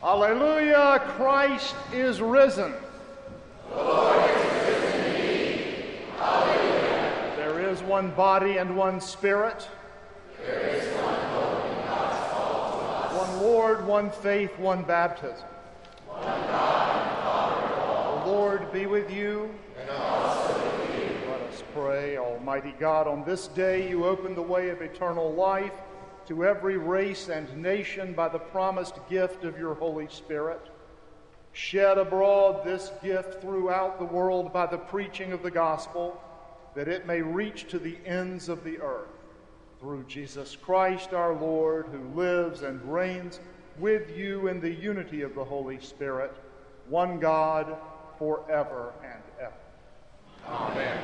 Alleluia, Christ is risen. The Lord is risen indeed. Alleluia. There is one body and one Spirit. There is one hope in God's call to us. One Lord, one faith, one baptism. One God and Father of all. The Lord be with you. And also with you. Let us pray. Almighty God, on this day you open the way of eternal life to every race and nation by the promised gift of your Holy Spirit. Shed abroad this gift throughout the world by the preaching of the gospel, that it may reach to the ends of the earth. Through Jesus Christ our Lord, who lives and reigns with you in the unity of the Holy Spirit, one God, forever and ever. Amen.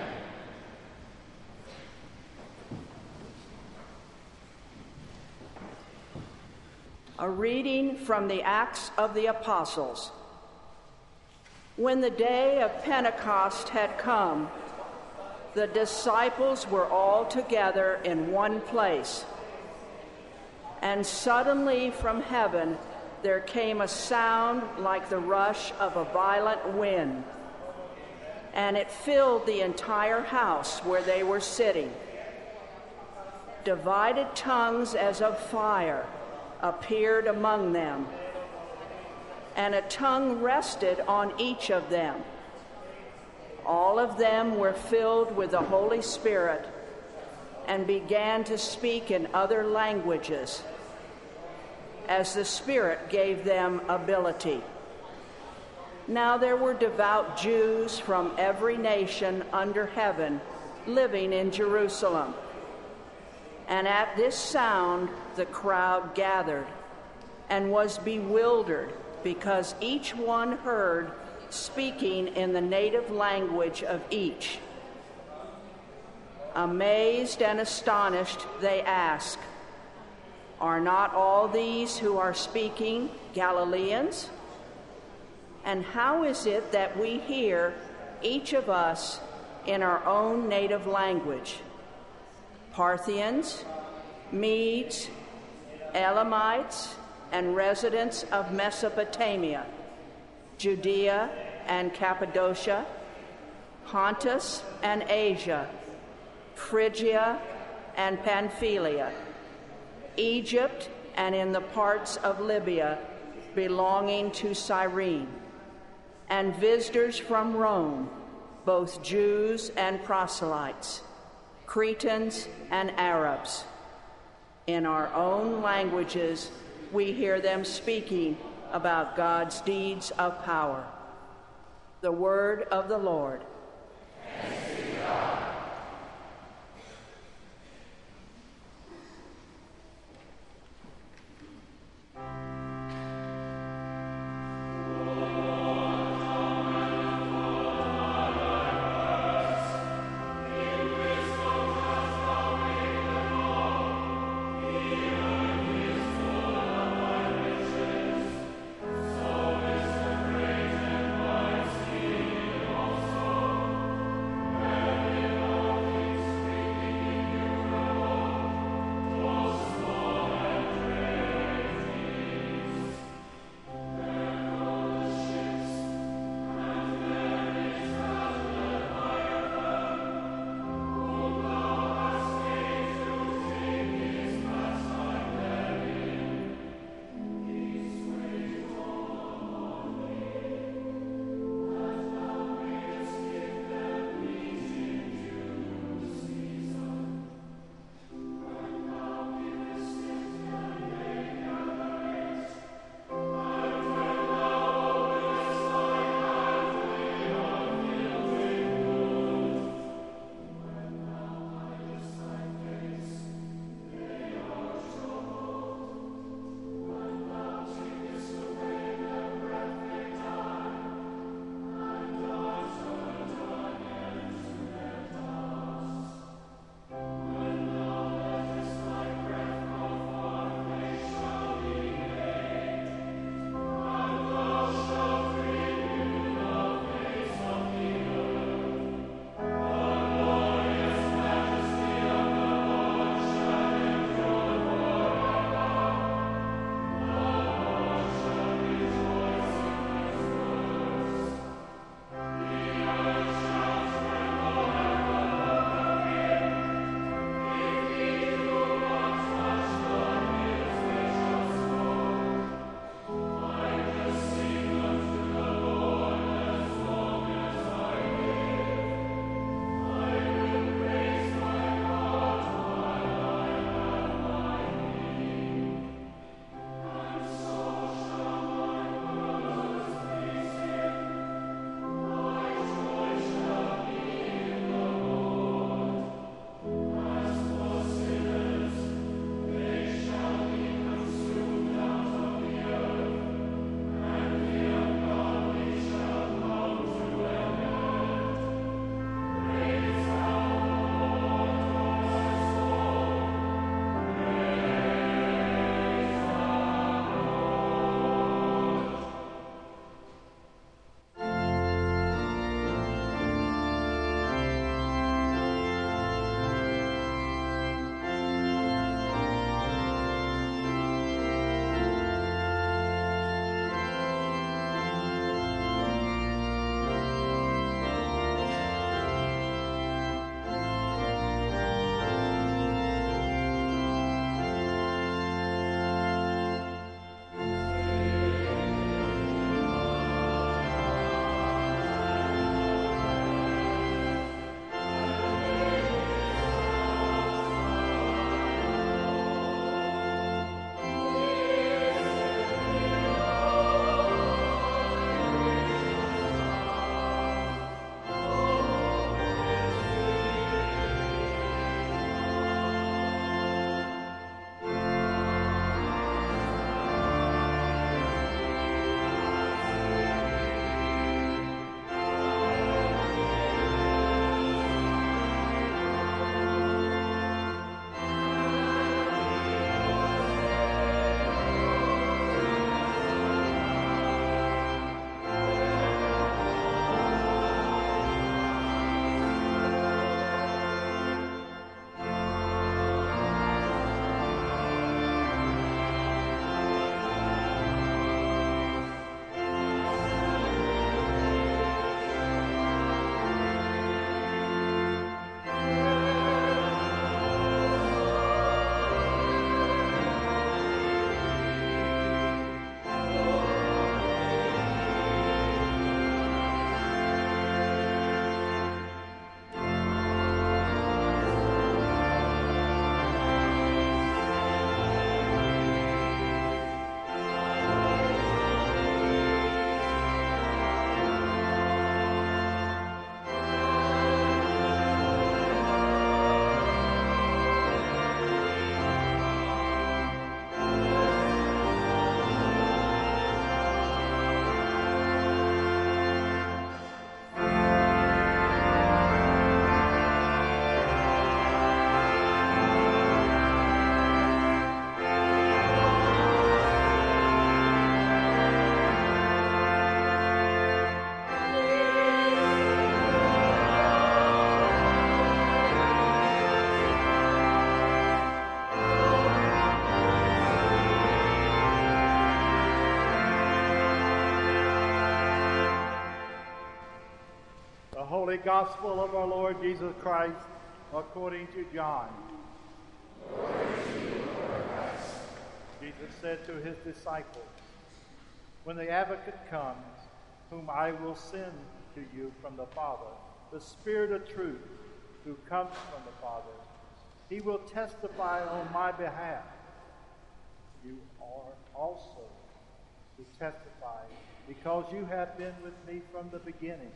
A reading from the Acts of the Apostles. When the day of Pentecost had come, the disciples were all together in one place. And suddenly from heaven there came a sound like the rush of a violent wind, and it filled the entire house where they were sitting. Divided tongues as of fire appeared among them, and a tongue rested on each of them. All of them were filled with the Holy Spirit and began to speak in other languages as the Spirit gave them ability. Now there were devout Jews from every nation under heaven living in Jerusalem. And at this sound the crowd gathered and was bewildered, because each one heard speaking in the native language of each. Amazed and astonished, they asked, "Are not all these who are speaking Galileans? And how is it that we hear, each of us, in our own native language? Parthians, Medes, Elamites, and residents of Mesopotamia, Judea and Cappadocia, Pontus and Asia, Phrygia and Pamphylia, Egypt, and in the parts of Libya belonging to Cyrene, and visitors from Rome, both Jews and proselytes, Cretans and Arabs. In our own languages, we hear them speaking about God's deeds of power." The word of the Lord. Thanks be to God. So The Holy Gospel of our Lord Jesus Christ according to John. Glory to you, Lord Christ. Jesus said to his disciples, "When the Advocate comes, whom I will send to you from the Father, the Spirit of truth, who comes from the Father, he will testify on my behalf. You are also to testify, because you have been with me from the beginning.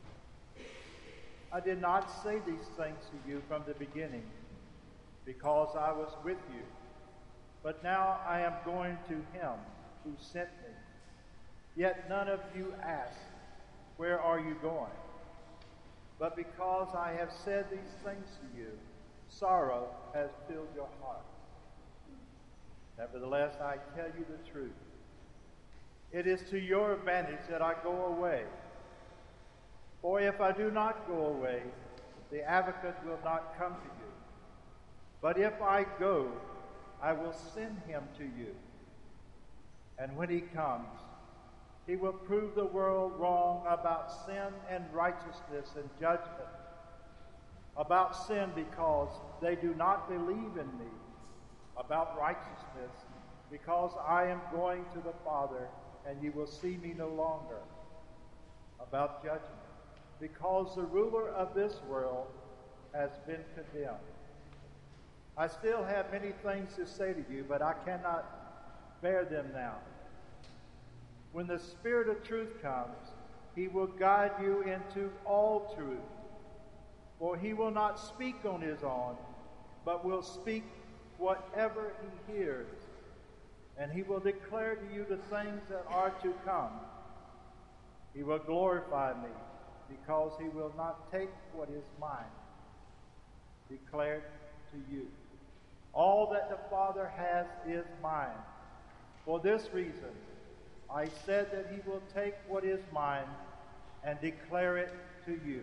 I did not say these things to you from the beginning, because I was with you. But now I am going to him who sent me. Yet none of you ask, 'Where are you going?' But because I have said these things to you, sorrow has filled your heart. Nevertheless, I tell you the truth. It is to your advantage that I go away. For if I do not go away, the Advocate will not come to you. But if I go, I will send him to you. And when he comes, he will prove the world wrong about sin and righteousness and judgment. About sin, because they do not believe in me. About righteousness, because I am going to the Father, and you will see me no longer. About judgment, because the ruler of this world has been condemned. I still have many things to say to you, but I cannot bear them now. When the Spirit of truth comes, he will guide you into all truth. For he will not speak on his own, but will speak whatever he hears. And he will declare to you the things that are to come. He will glorify me, because he will not take what is mine, declared to you. All that the Father has is mine. For this reason, I said that he will take what is mine and declare it to you."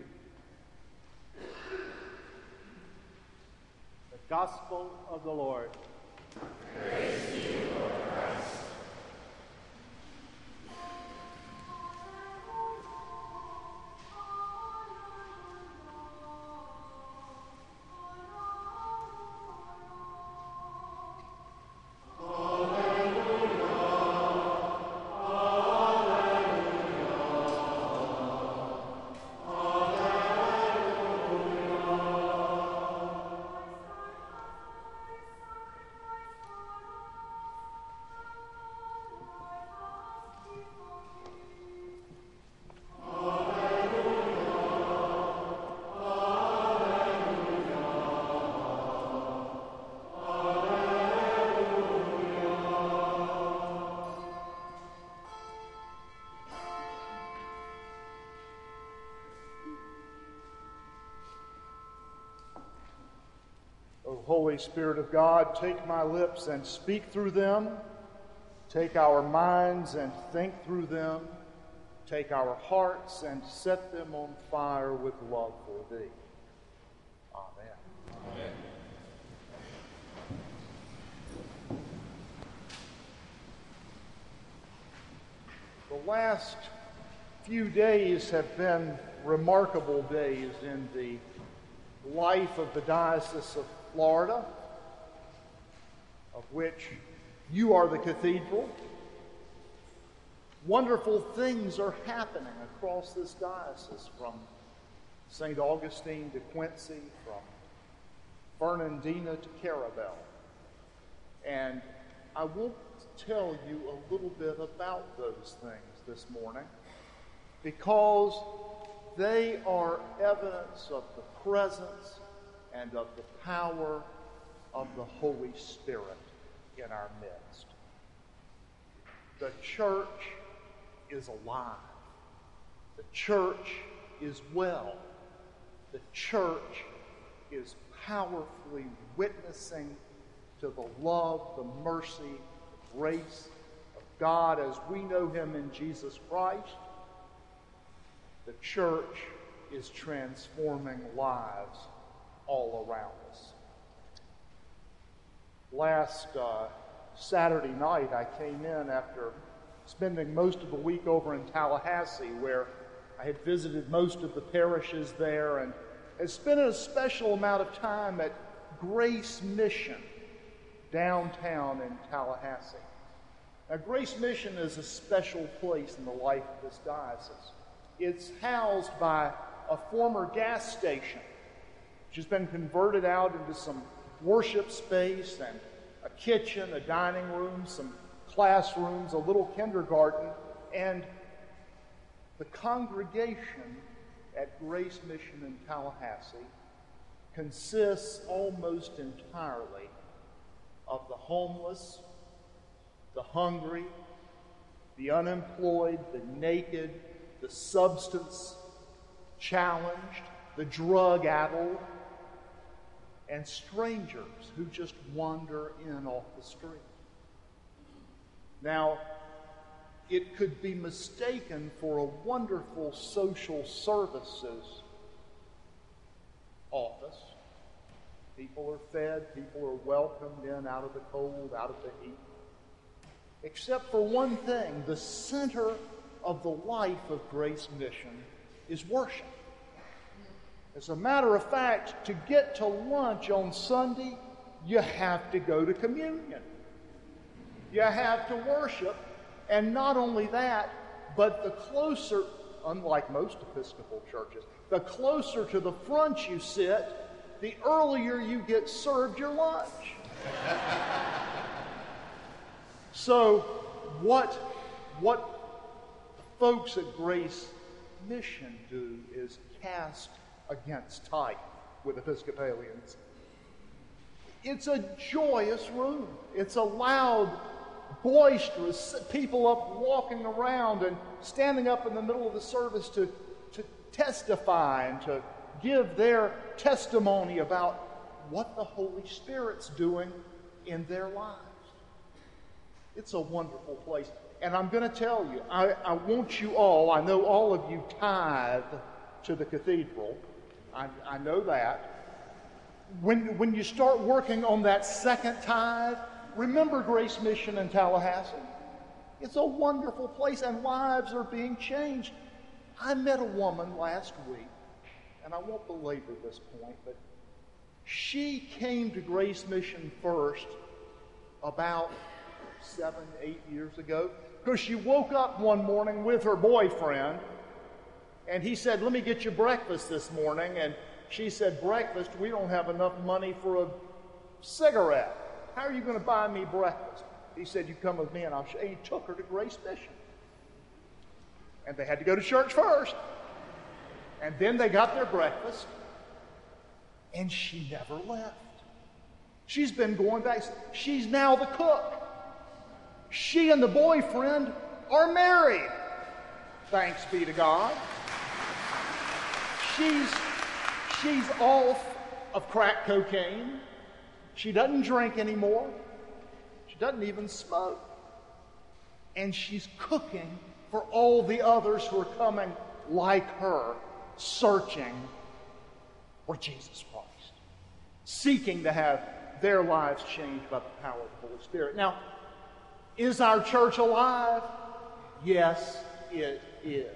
The Gospel of the Lord. Praise to you, Lord Christ. O Holy Spirit of God, take my lips and speak through them. Take our minds and think through them. Take our hearts and set them on fire with love for thee. Amen. Amen. The last few days have been remarkable days in the life of the Diocese of Florida, of which you are the cathedral. Wonderful things are happening across this diocese, from St. Augustine to Quincy, from Fernandina to Carabel. And I will tell you a little bit about those things this morning, because they are evidence of the presence and of the power of the Holy Spirit in our midst. The church is alive. The church is well. The church is powerfully witnessing to the love, the mercy, the grace of God as we know him in Jesus Christ. The church is transforming lives all around us. Last Saturday night, I came in after spending most of the week over in Tallahassee, where I had visited most of the parishes there and had spent a special amount of time at Grace Mission downtown in Tallahassee. Now, Grace Mission is a special place in the life of this diocese. It's housed by a former gas station, which has been converted out into some worship space and a kitchen, a dining room, some classrooms, a little kindergarten, and the congregation at Grace Mission in Tallahassee consists almost entirely of the homeless, the hungry, the unemployed, the naked, the substance challenged, the drug-addled, and strangers who just wander in off the street. Now, it could be mistaken for a wonderful social services office. People are fed, people are welcomed in out of the cold, out of the heat. Except for one thing, the center of the life of Grace Mission is worship. As a matter of fact, to get to lunch on Sunday, you have to go to communion. You have to worship. And not only that, but the closer, unlike most Episcopal churches, the closer to the front you sit, the earlier you get served your lunch. So what folks at Grace Mission do is cast against type with Episcopalians. It's a joyous room. It's a loud, boisterous, people up walking around and standing up in the middle of the service to testify and to give their testimony about what the Holy Spirit's doing in their lives. It's a wonderful place. And I'm going to tell you, I want you all, I know all of you tithe to the cathedral. I know that. When you start working on that second tithe, remember Grace Mission in Tallahassee. It's a wonderful place, and lives are being changed. I met a woman last week, and I won't belabor this point, but she came to Grace Mission first about 7, 8 years ago, because she woke up one morning with her boyfriend, and he said, "Let me get you breakfast this morning." And she said, "Breakfast? We don't have enough money for a cigarette. How are you going to buy me breakfast?" He said, "You come with me and I'll show you." And he took her to Grace Mission. And they had to go to church first. And then they got their breakfast. And she never left. She's been going back. She's now the cook. She and the boyfriend are married. Thanks be to God. She's off of crack cocaine. She doesn't drink anymore. She doesn't even smoke. And she's cooking for all the others who are coming like her, searching for Jesus Christ, seeking to have their lives changed by the power of the Holy Spirit. Now, is our church alive? Yes, it is.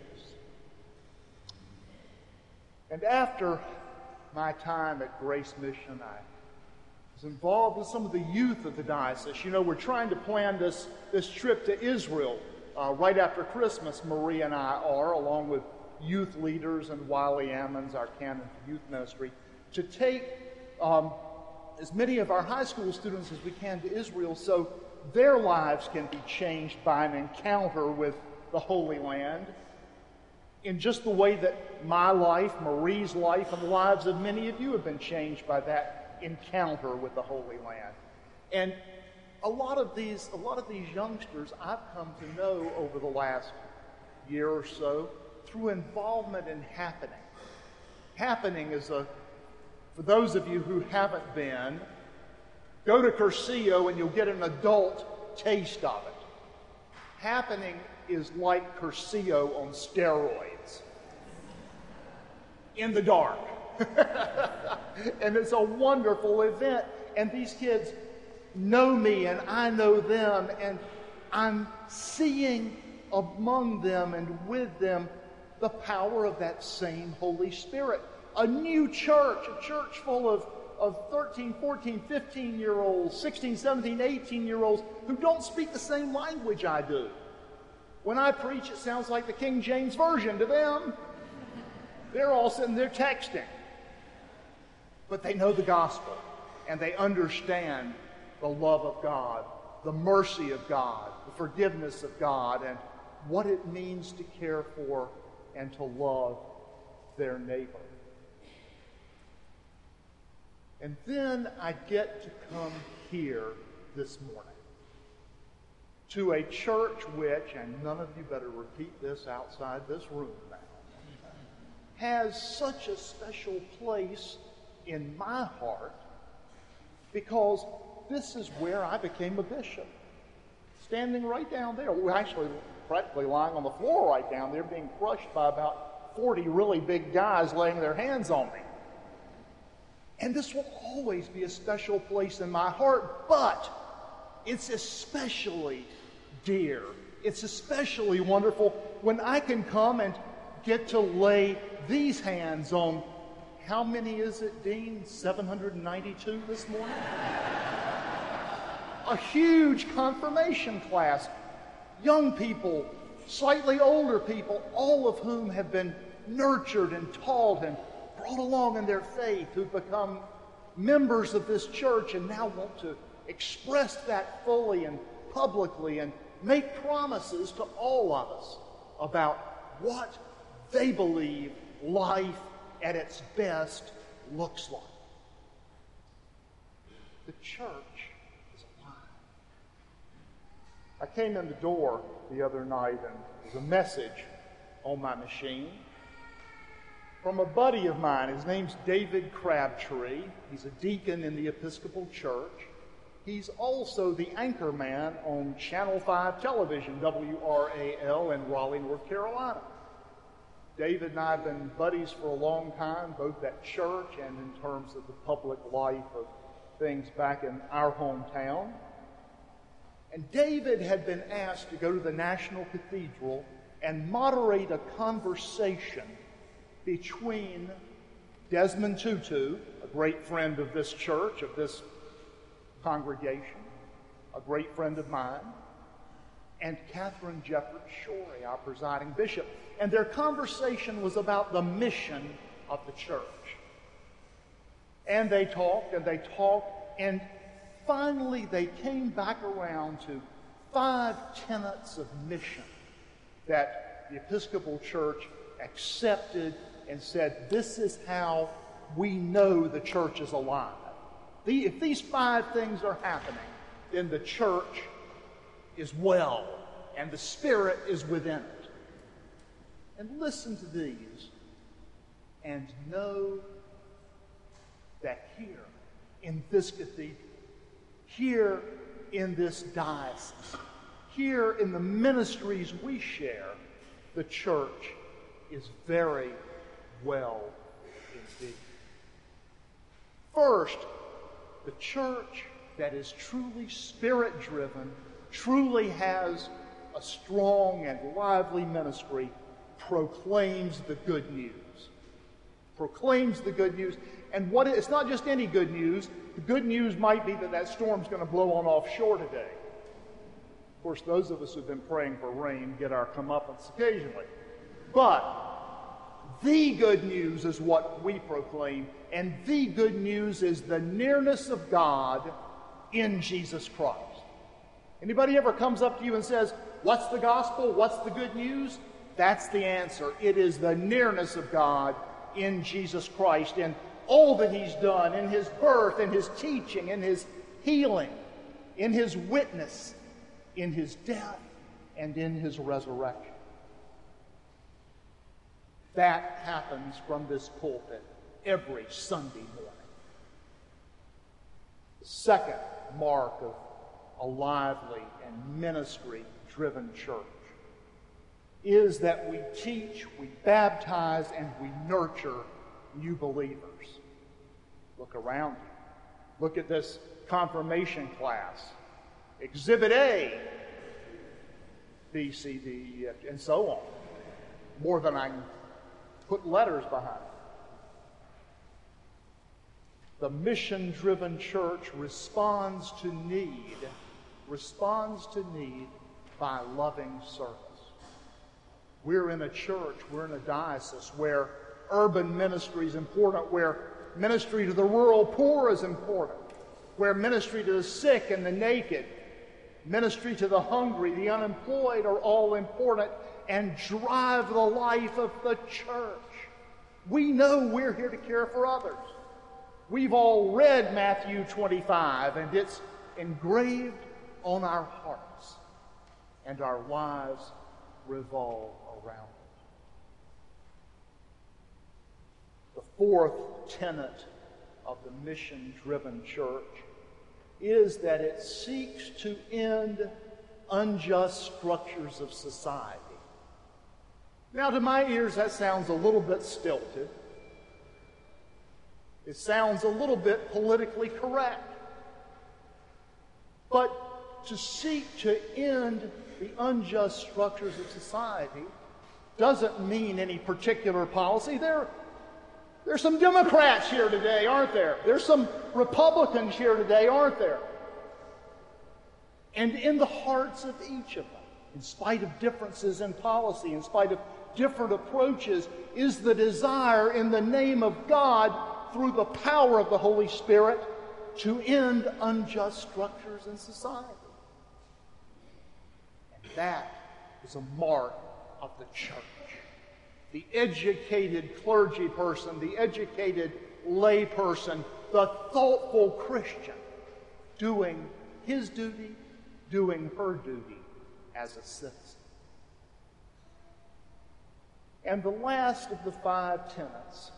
And after my time at Grace Mission, I was involved with some of the youth of the diocese. You know, we're trying to plan this trip to Israel right after Christmas. Marie and I are, along with youth leaders and Wiley Ammons, our canon for youth ministry, to take as many of our high school students as we can to Israel so their lives can be changed by an encounter with the Holy Land in just the way that my life, Marie's life, and the lives of many of you have been changed by that encounter with the Holy Land. And a lot of these youngsters I've come to know over the last year or so through involvement in Happening. Happening is for those of you who haven't been, go to Cursillo and you'll get an adult taste of it. Happening is like Cursillo on steroids. In the dark. And it's a wonderful event. And these kids know me and I know them, and I'm seeing among them and with them the power of that same Holy Spirit. A new church, a church full of 13, 14, 15-year-olds, 16, 17, 18-year-olds who don't speak the same language I do. When I preach, it sounds like the King James Version to them. They're all sitting there texting. But they know the gospel, and they understand the love of God, the mercy of God, the forgiveness of God, and what it means to care for and to love their neighbor. And then I get to come here this morning to a church which, and none of you better repeat this outside this room now, has such a special place in my heart because this is where I became a bishop. Standing right down there. We're actually practically lying on the floor right down there, being crushed by about 40 really big guys laying their hands on me. And this will always be a special place in my heart, but it's especially dear. It's especially wonderful when I can come and get to lay these hands on, how many is it, Dean? 792 this morning? A huge confirmation class. Young people, slightly older people, all of whom have been nurtured and taught and brought along in their faith, who've become members of this church and now want to express that fully and publicly and make promises to all of us about what they believe life at its best looks like. The church is alive. I came in the door the other night and there was a message on my machine from a buddy of mine. His name's David Crabtree. He's a deacon in the Episcopal Church. He's also the anchor man on Channel 5 television, WRAL, in Raleigh, North Carolina. David and I have been buddies for a long time, both at church and in terms of the public life of things back in our hometown. And David had been asked to go to the National Cathedral and moderate a conversation between Desmond Tutu, a great friend of this church, of this congregation, a great friend of mine, and Catherine Jefferts Shorey, our presiding bishop. And their conversation was about the mission of the church. And they talked, and finally they came back around to 5 tenets of mission that the Episcopal Church accepted and said, this is how we know the church is alive. If these 5 things are happening, then the church is well, and the Spirit is within it. And listen to these, and know that here, in this cathedral, here in this diocese, here in the ministries we share, the church is very well indeed. First, the church that is truly Spirit-driven, truly has a strong and lively ministry, proclaims the good news. Proclaims the good news. And it's not just any good news. The good news might be that storm's going to blow on offshore today. Of course, those of us who've been praying for rain get our comeuppance occasionally. But the good news is what we proclaim, and the good news is the nearness of God in Jesus Christ. Anybody ever comes up to you and says, what's the gospel? What's the good news? That's the answer. It is the nearness of God in Jesus Christ, and all that he's done in his birth, in his teaching, in his healing, in his witness, in his death, and in his resurrection. That happens from this pulpit every Sunday morning. The second mark of a lively and ministry-driven church is that we teach, we baptize, and we nurture new believers. Look around you. Look at this confirmation class. Exhibit A, B, C, D, E, F, and so on. more than I can put letters behind. The mission-driven church responds to need by loving service. We're in a church, we're in a diocese where urban ministry is important, where ministry to the rural poor is important, where ministry to the sick and the naked, ministry to the hungry, the unemployed are all important and drive the life of the church. We know we're here to care for others. We've all read Matthew 25, and it's engraved on our hearts, and our lives revolve around it. The fourth tenet of the mission-driven church is that it seeks to end unjust structures of society. Now, to my ears, that sounds a little bit stilted. It sounds a little bit politically correct. But to seek to end the unjust structures of society doesn't mean any particular policy. There's some Democrats here today, aren't there? There's some Republicans here today, aren't there? And in the hearts of each of them, in spite of differences in policy, in spite of different approaches, is the desire in the name of God, through the power of the Holy Spirit, to end unjust structures in society. And that is a mark of the church. The educated clergy person, the educated lay person, the thoughtful Christian, doing his duty, doing her duty as a citizen. And the last of the 5 tenets,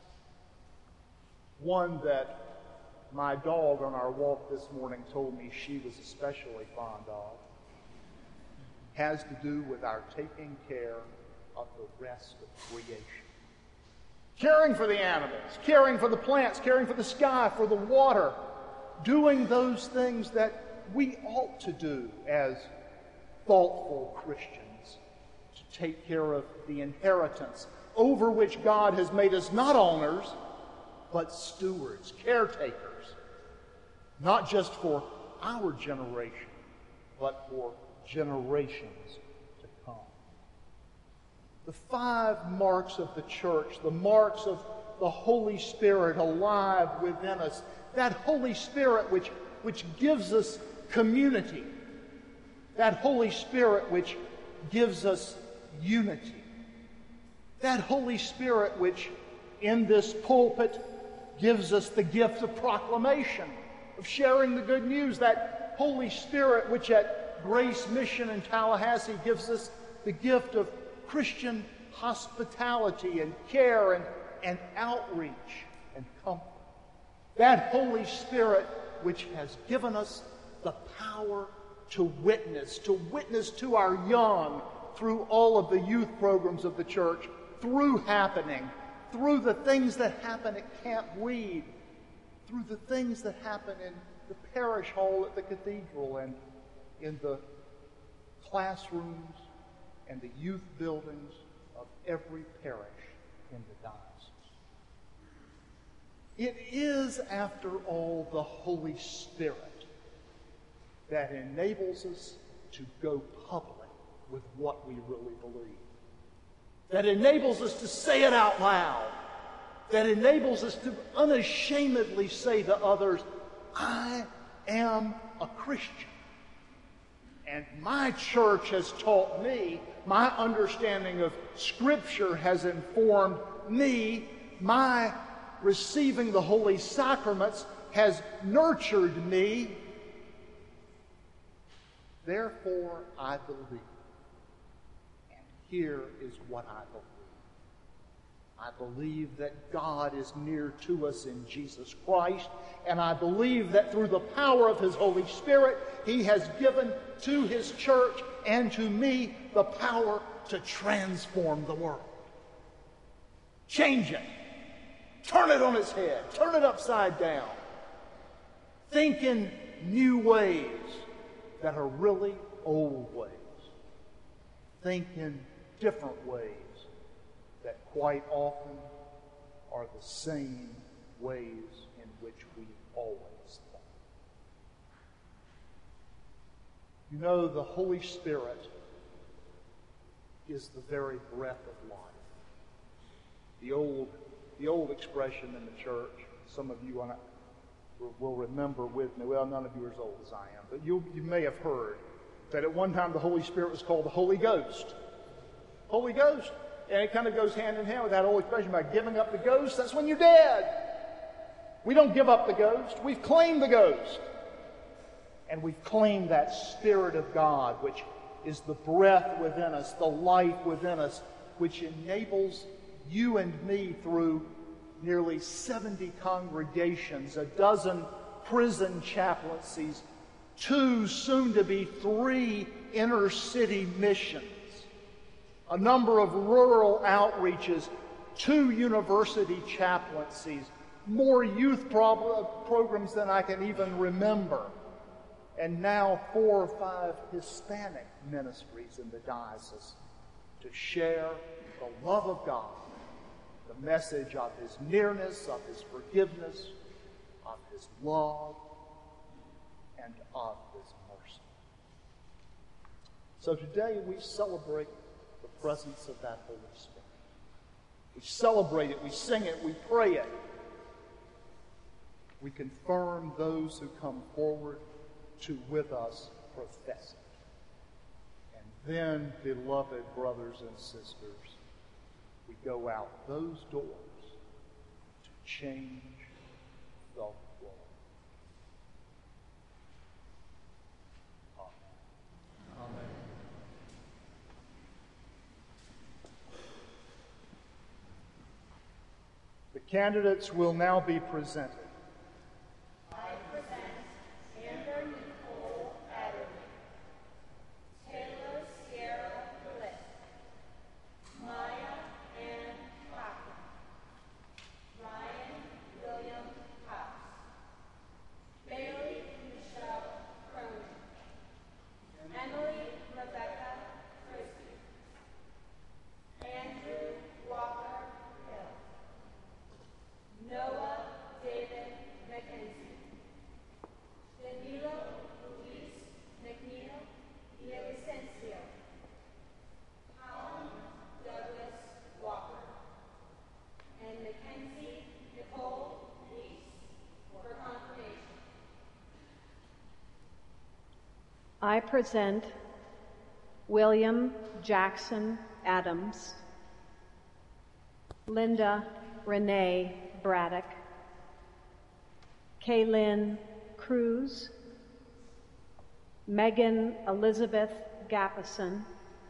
one that my dog on our walk this morning told me she was especially fond of, has to do with our taking care of the rest of creation. Caring for the animals, caring for the plants, caring for the sky, for the water, doing those things that we ought to do as thoughtful Christians, to take care of the inheritance over which God has made us not owners, but stewards, caretakers, not just for our generation, but for generations to come. The 5 marks of the church, the marks of the Holy Spirit alive within us, that Holy Spirit which gives us community, that Holy Spirit which gives us unity, that Holy Spirit which in this pulpit gives us the gift of proclamation, of sharing the good news, that Holy Spirit which at Grace Mission in Tallahassee gives us the gift of Christian hospitality and care and outreach and comfort. That Holy Spirit which has given us the power to witness to our young through all of the youth programs of the church, through Happening, through the things that happen at Camp Weed, through the things that happen in the parish hall at the cathedral and in the classrooms and the youth buildings of every parish in the diocese. It is, after all, the Holy Spirit that enables us to go public with what we really believe, that enables us to say it out loud, that enables us to unashamedly say to others, I am a Christian. And my church has taught me, my understanding of Scripture has informed me, my receiving the Holy Sacraments has nurtured me. Therefore, I believe. And here is what I believe. I believe that God is near to us in Jesus Christ, and I believe that through the power of His Holy Spirit, He has given to His church and to me the power to transform the world. Change it. Turn it on its head. Turn it upside down. Think in new ways that are really old ways. Think in different ways that quite often are the same ways in which we always thought. You know, the Holy Spirit is the very breath of life. The old expression in the church, some of you will remember with me, well, none of you are as old as I am, but you may have heard that at one time the Holy Spirit was called the Holy Ghost. Holy Ghost. And it kind of goes hand in hand with that old expression about giving up the ghost. That's when you're dead. We don't give up the ghost. We've claimed the ghost. And we've claimed that Spirit of God, which is the breath within us, the life within us, which enables you and me through nearly 70 congregations, a dozen prison chaplaincies, 2, soon to be 3 inner city missions, a number of rural outreaches, 2 university chaplaincies, more youth programs than I can even remember, and now 4 or 5 Hispanic ministries in the diocese to share the love of God, the message of His nearness, of His forgiveness, of His love, and of His mercy. So today we celebrate the presence of that Holy Spirit. We celebrate it, we sing it, we pray it. We confirm those who come forward to with us profess it. And then, beloved brothers and sisters, we go out those doors to change the world. Amen. Amen. The candidates will now be presented. I present Amber Nicole Adderley, Taylor Sierra Bliss, Maya Ann Cochran, Ryan William Cox, Bailey Michelle Cronin, Emily Rebecca Christie, Andrew Walker Hill, Noah David McKenzie, Danilo Luis McNeil Villavicencio, Colin Douglas Walker, and Mackenzie Nicole Reese for confirmation. I present William Jackson Adams, Linda Renee Braddock, Kaylin Cruz, Megan Elizabeth Gappison,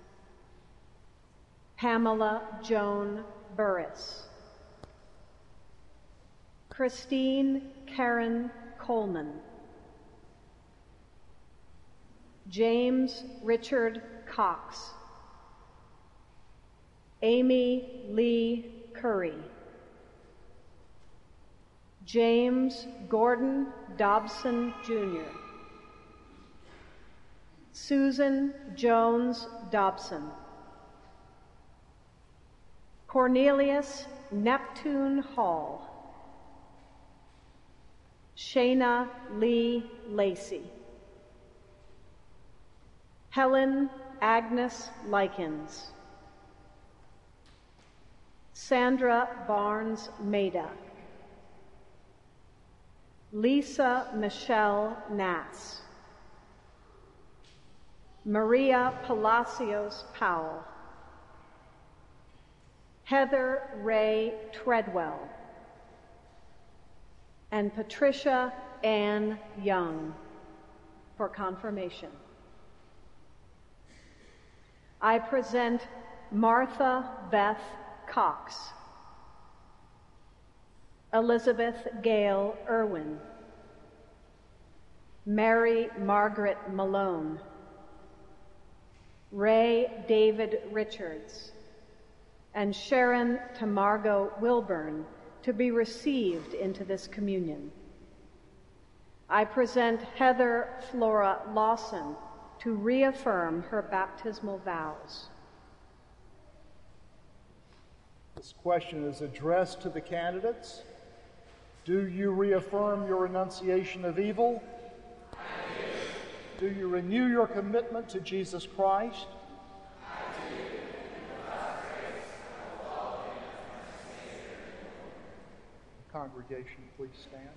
Pamela Joan Burris, Christine Karen Coleman, James Richard Cox, Amy Lee Curry, James Gordon Dobson Jr., Susan Jones Dobson, Cornelius Neptune Hall, Shayna Lee Lacey, Helen Agnes Likens, Sandra Barnes Maida, Lisa Michelle Nass, Maria Palacios Powell, Heather Ray Treadwell, and Patricia Ann Young for confirmation. I present Martha Beth Cox, Elizabeth Gale Irwin, Mary Margaret Malone, Ray David Richards, and Sharon Tamargo Wilburn to be received into this communion. I present Heather Flora Lawson to reaffirm her baptismal vows. This question is addressed to the candidates. Do you reaffirm your renunciation of evil? Do you renew your commitment to Jesus Christ? Congregation, please stand.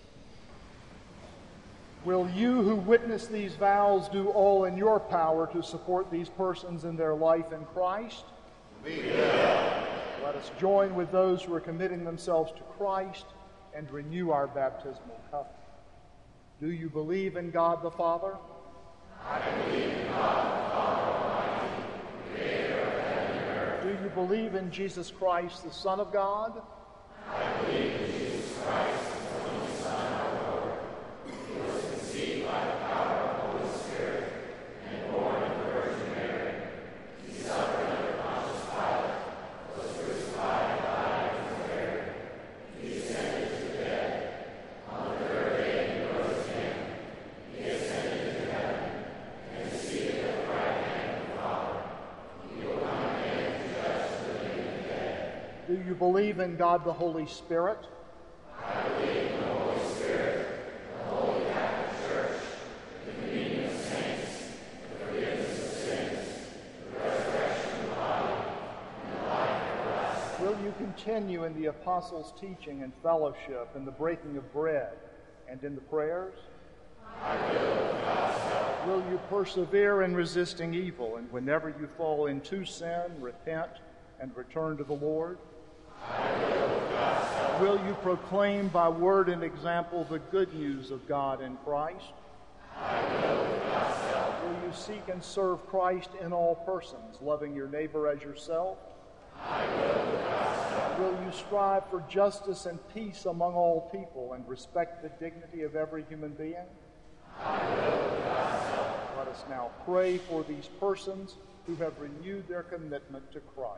Will you who witness these vows do all in your power to support these persons in their life in Christ? We will. Let us join with those who are committing themselves to Christ and renew our baptismal covenant. Do you believe in God the Father? I believe in God the Father Almighty, creator of heaven and earth. Do you believe in Jesus Christ, the Son of God? I believe in Jesus Christ, the only Son, our Lord, who was conceived by the power of the Holy Spirit and born of the Virgin Mary. He suffered under Pontius Pilate, was crucified and died and was buried. He descended to the dead. On the third day he rose again. He ascended into heaven and is seated at the right hand of the Father. He will come again to judge the living and the dead. Do you believe in God the Holy Spirit? I believe in the Holy Spirit, the Holy Catholic Church, the communion of saints, the forgiveness of sins, the resurrection of the body, and the life everlasting. Will you continue in the apostles' teaching and fellowship, in the breaking of bread, and in the prayers? I will, with God's help. Will you persevere in resisting evil, and whenever you fall into sin, repent and return to the Lord? I will, with God's help. Will you proclaim by word and example the good news of God in Christ? I will, with God's help. Will you seek and serve Christ in all persons, loving your neighbor as yourself? I will, with God's help. Will you strive for justice and peace among all people and respect the dignity of every human being? I will, with God's help. Let us now pray for these persons who have renewed their commitment to Christ.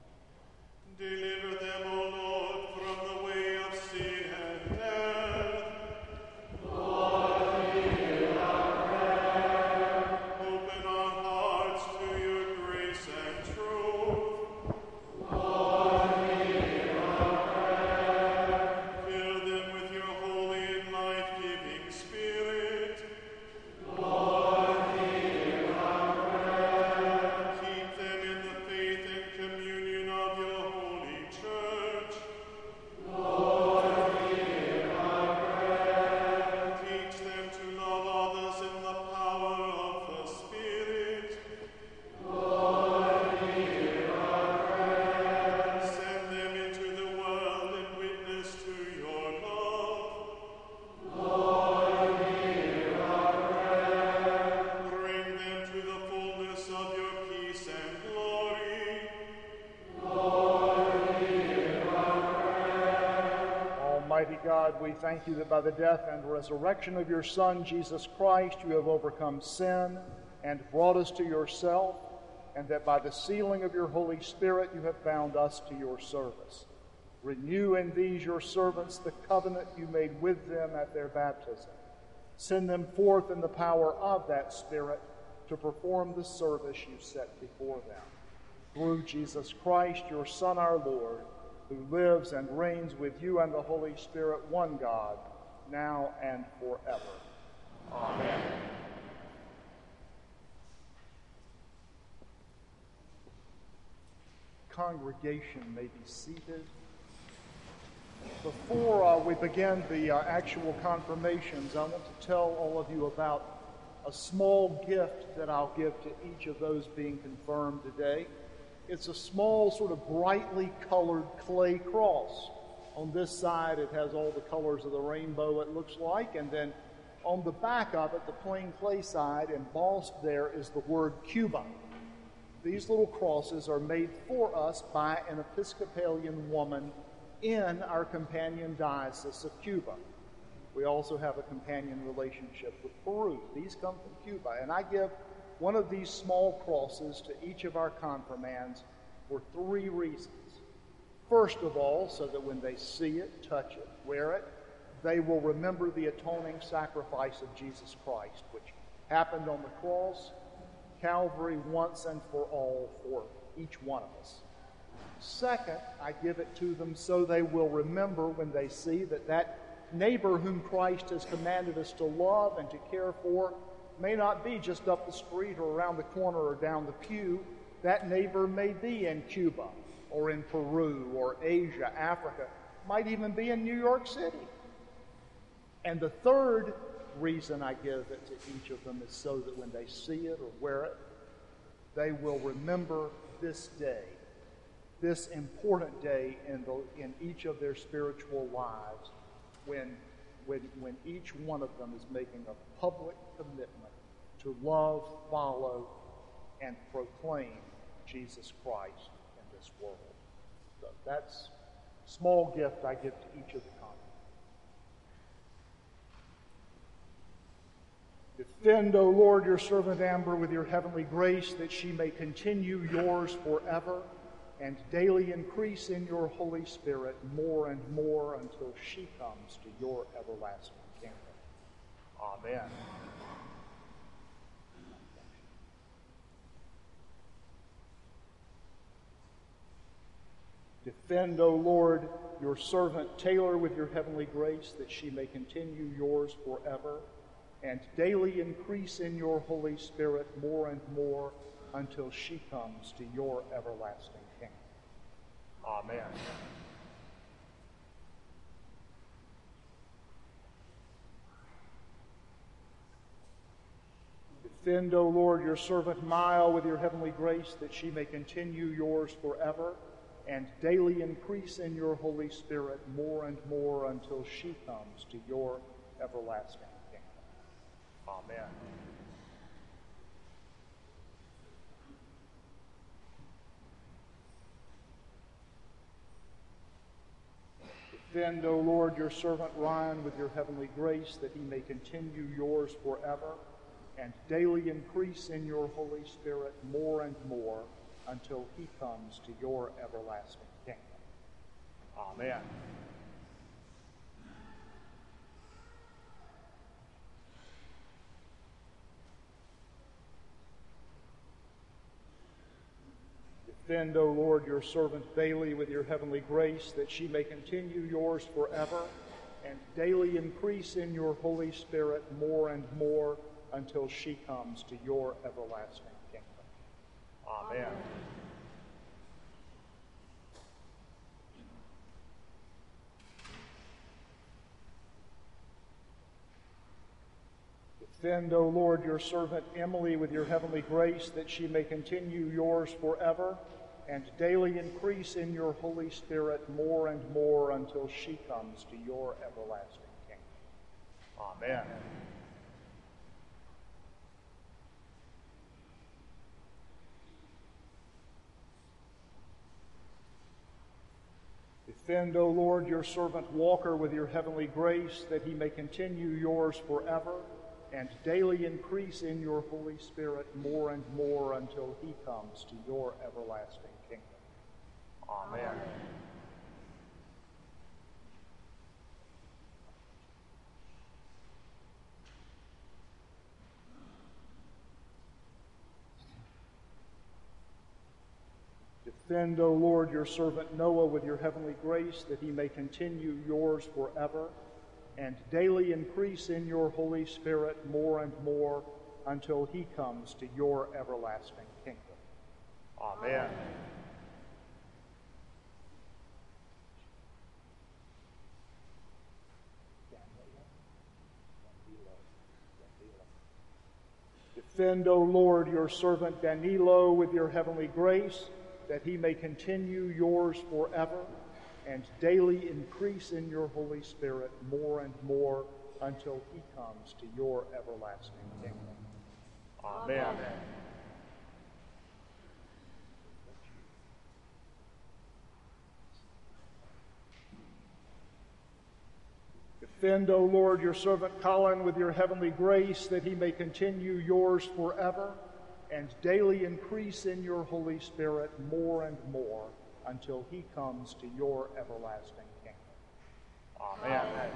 Deliver them, O Lord, from the way of sin and death. Lord, hear our prayer. Open our hearts to your grace and truth. Lord, hear our prayer. Fill them with your holy and life-giving Spirit. Lord, hear our prayer. Keep them in the faith and communion of your holy church. Lord, hear our prayer. Teach them to love others in the power of the Spirit. Lord, hear our prayer. Send them into the world and witness to your love. Lord, hear our prayer. Bring them to the fullness of your peace and glory. Lord, hear our prayer. Almighty God, we thank you that by the death and resurrection of your Son, Jesus Christ, you have overcome sin and brought us to yourself, and that by the sealing of your Holy Spirit you have bound us to your service. Renew in these your servants the covenant you made with them at their baptism. Send them forth in the power of that Spirit to perform the service you set before them. Through Jesus Christ, your Son, our Lord, who lives and reigns with you and the Holy Spirit, one God, now and forever. Amen. Congregation may be seated. Before we begin the actual confirmations, I want to tell all of you about a small gift that I'll give to each of those being confirmed today. It's a small, sort of brightly colored clay cross. On this side, it has all the colors of the rainbow, it looks like, and then on the back of it, the plain clay side, embossed there is the word Cuba. These little crosses are made for us by an Episcopalian woman in our companion diocese of Cuba. We also have a companion relationship with Peru. These come from Cuba, and I give one of these small crosses to each of our confirmands for 3 reasons. First of all, so that when they see it, touch it, wear it, they will remember the atoning sacrifice of Jesus Christ, which happened on the cross, Calvary, once and for all for each one of us. Second, I give it to them so they will remember when they see that neighbor whom Christ has commanded us to love and to care for may not be just up the street or around the corner or down the pew. That neighbor may be in Cuba or in Peru or Asia, Africa, might even be in New York City. And the third reason I give it to each of them is so that when they see it or wear it, they will remember this day, this important day in each of their spiritual lives, when each one of them is making a public commitment to love, follow, and proclaim Jesus Christ in this world. So that's a small gift I give to each of the congregants. Defend, O Lord, your servant Amber with your heavenly grace, that she may continue yours forever, and daily increase in your Holy Spirit more and more until she comes to your everlasting kingdom. Amen. Defend, O Lord, your servant Taylor with your heavenly grace, that she may continue yours forever, and daily increase in your Holy Spirit more and more until she comes to your everlasting kingdom. Amen. Defend, O Lord, your servant Mile with your heavenly grace, that she may continue yours forever, and daily increase in your Holy Spirit more and more until she comes to your everlasting kingdom. Amen. Defend, O Lord, your servant Ryan with your heavenly grace, that he may continue yours forever, and daily increase in your Holy Spirit more and more until he comes to your everlasting kingdom. Amen. Defend, O Lord, your servant Bailey with your heavenly grace, that she may continue yours forever, and daily increase in your Holy Spirit more and more until she comes to your everlasting kingdom. Amen. Defend, O Lord, your servant Emily with your heavenly grace, that she may continue yours forever, and daily increase in your Holy Spirit more and more until she comes to your everlasting kingdom. Amen. Defend, O Lord, your servant Walker with your heavenly grace, that he may continue yours forever, and daily increase in your Holy Spirit more and more until he comes to your everlasting kingdom. Amen. Defend, O Lord, your servant Noah with your heavenly grace, that he may continue yours forever, and daily increase in your Holy Spirit more and more until he comes to your everlasting kingdom. Amen. Defend, O Lord, your servant Danilo with your heavenly grace, that he may continue yours forever, and daily increase in your Holy Spirit more and more until he comes to your everlasting kingdom. Amen. Amen. Defend, O Lord, your servant Colin with your heavenly grace, that he may continue yours forever, and daily increase in your Holy Spirit more and more until he comes to your everlasting kingdom. Amen. Amen.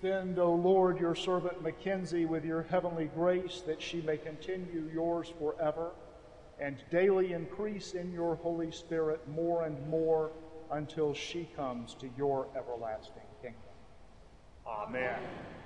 Defend, O Lord, your servant Mackenzie with your heavenly grace, that she may continue yours forever, and daily increase in your Holy Spirit more and more until she comes to your everlasting kingdom. Amen.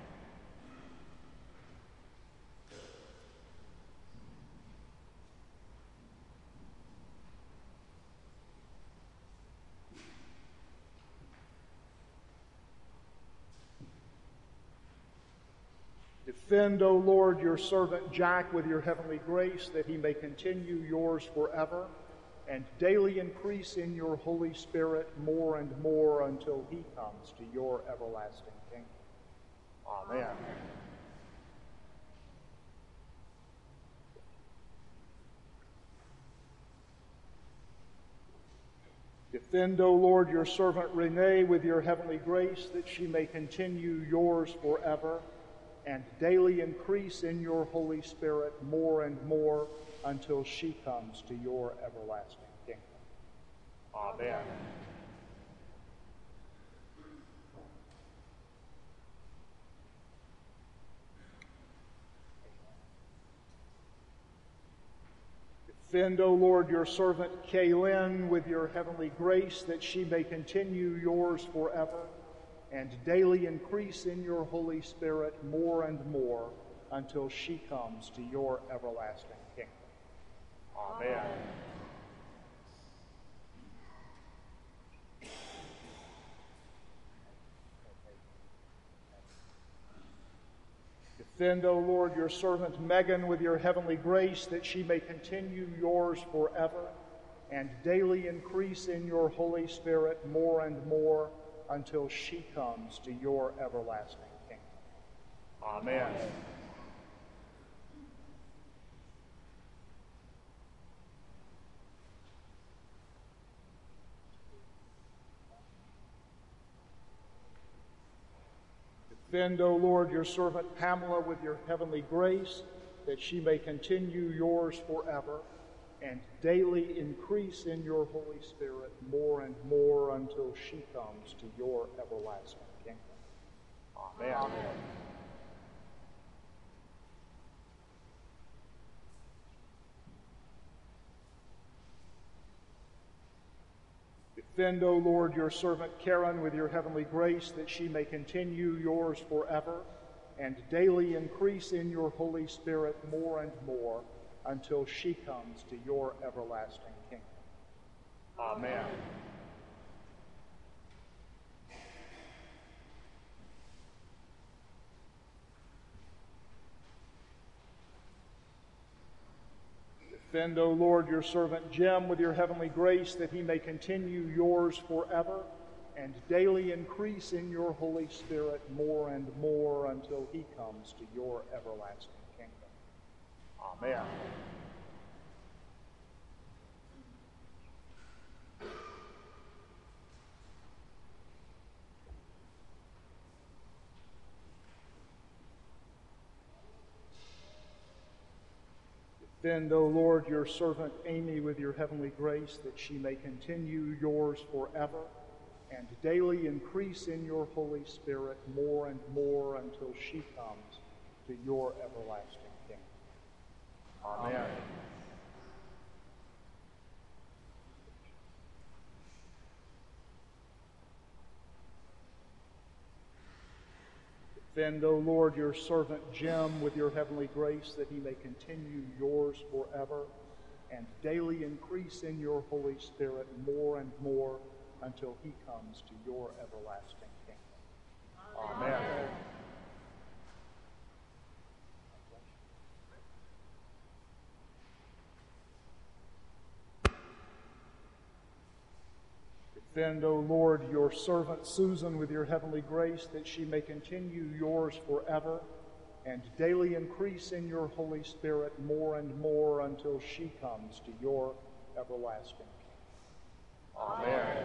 Defend, O Lord, your servant Jack with your heavenly grace, that he may continue yours forever, and daily increase in your Holy Spirit more and more until he comes to your everlasting kingdom. Amen. Defend, O Lord, your servant Renee with your heavenly grace, that she may continue yours forever, and daily increase in your Holy Spirit more and more until she comes to your everlasting kingdom. Amen. Defend, O Lord, your servant Kaylin with your heavenly grace, that she may continue yours forever, and daily increase in your Holy Spirit more and more until she comes to your everlasting kingdom. Amen. Defend, O Lord, your servant Megan with your heavenly grace, that she may continue yours forever, and daily increase in your Holy Spirit more and more until she comes to your everlasting kingdom. Amen. Defend, O Lord, your servant Pamela with your heavenly grace, that she may continue yours forever, and daily increase in your Holy Spirit more and more until she comes to your everlasting kingdom. Amen. Amen. Defend, O Lord, your servant Karen with your heavenly grace, that she may continue yours forever, and daily increase in your Holy Spirit more and more until she comes to your everlasting kingdom. Amen. Defend, O Lord, your servant Jim with your heavenly grace, that he may continue yours forever, and daily increase in your Holy Spirit more and more until he comes to your everlasting kingdom. Amen. Defend, O Lord, your servant Amy with your heavenly grace, that she may continue yours forever, and daily increase in your Holy Spirit more and more until she comes to your everlasting kingdom. Amen. Amen. Defend, O Lord, your servant Jim with your heavenly grace, that he may continue yours forever, and daily increase in your Holy Spirit more and more until he comes to your everlasting kingdom. Amen. Amen. Defend, O Lord, your servant Susan with your heavenly grace, that she may continue yours forever, and daily increase in your Holy Spirit more and more until she comes to your everlasting kingdom. Amen. Amen.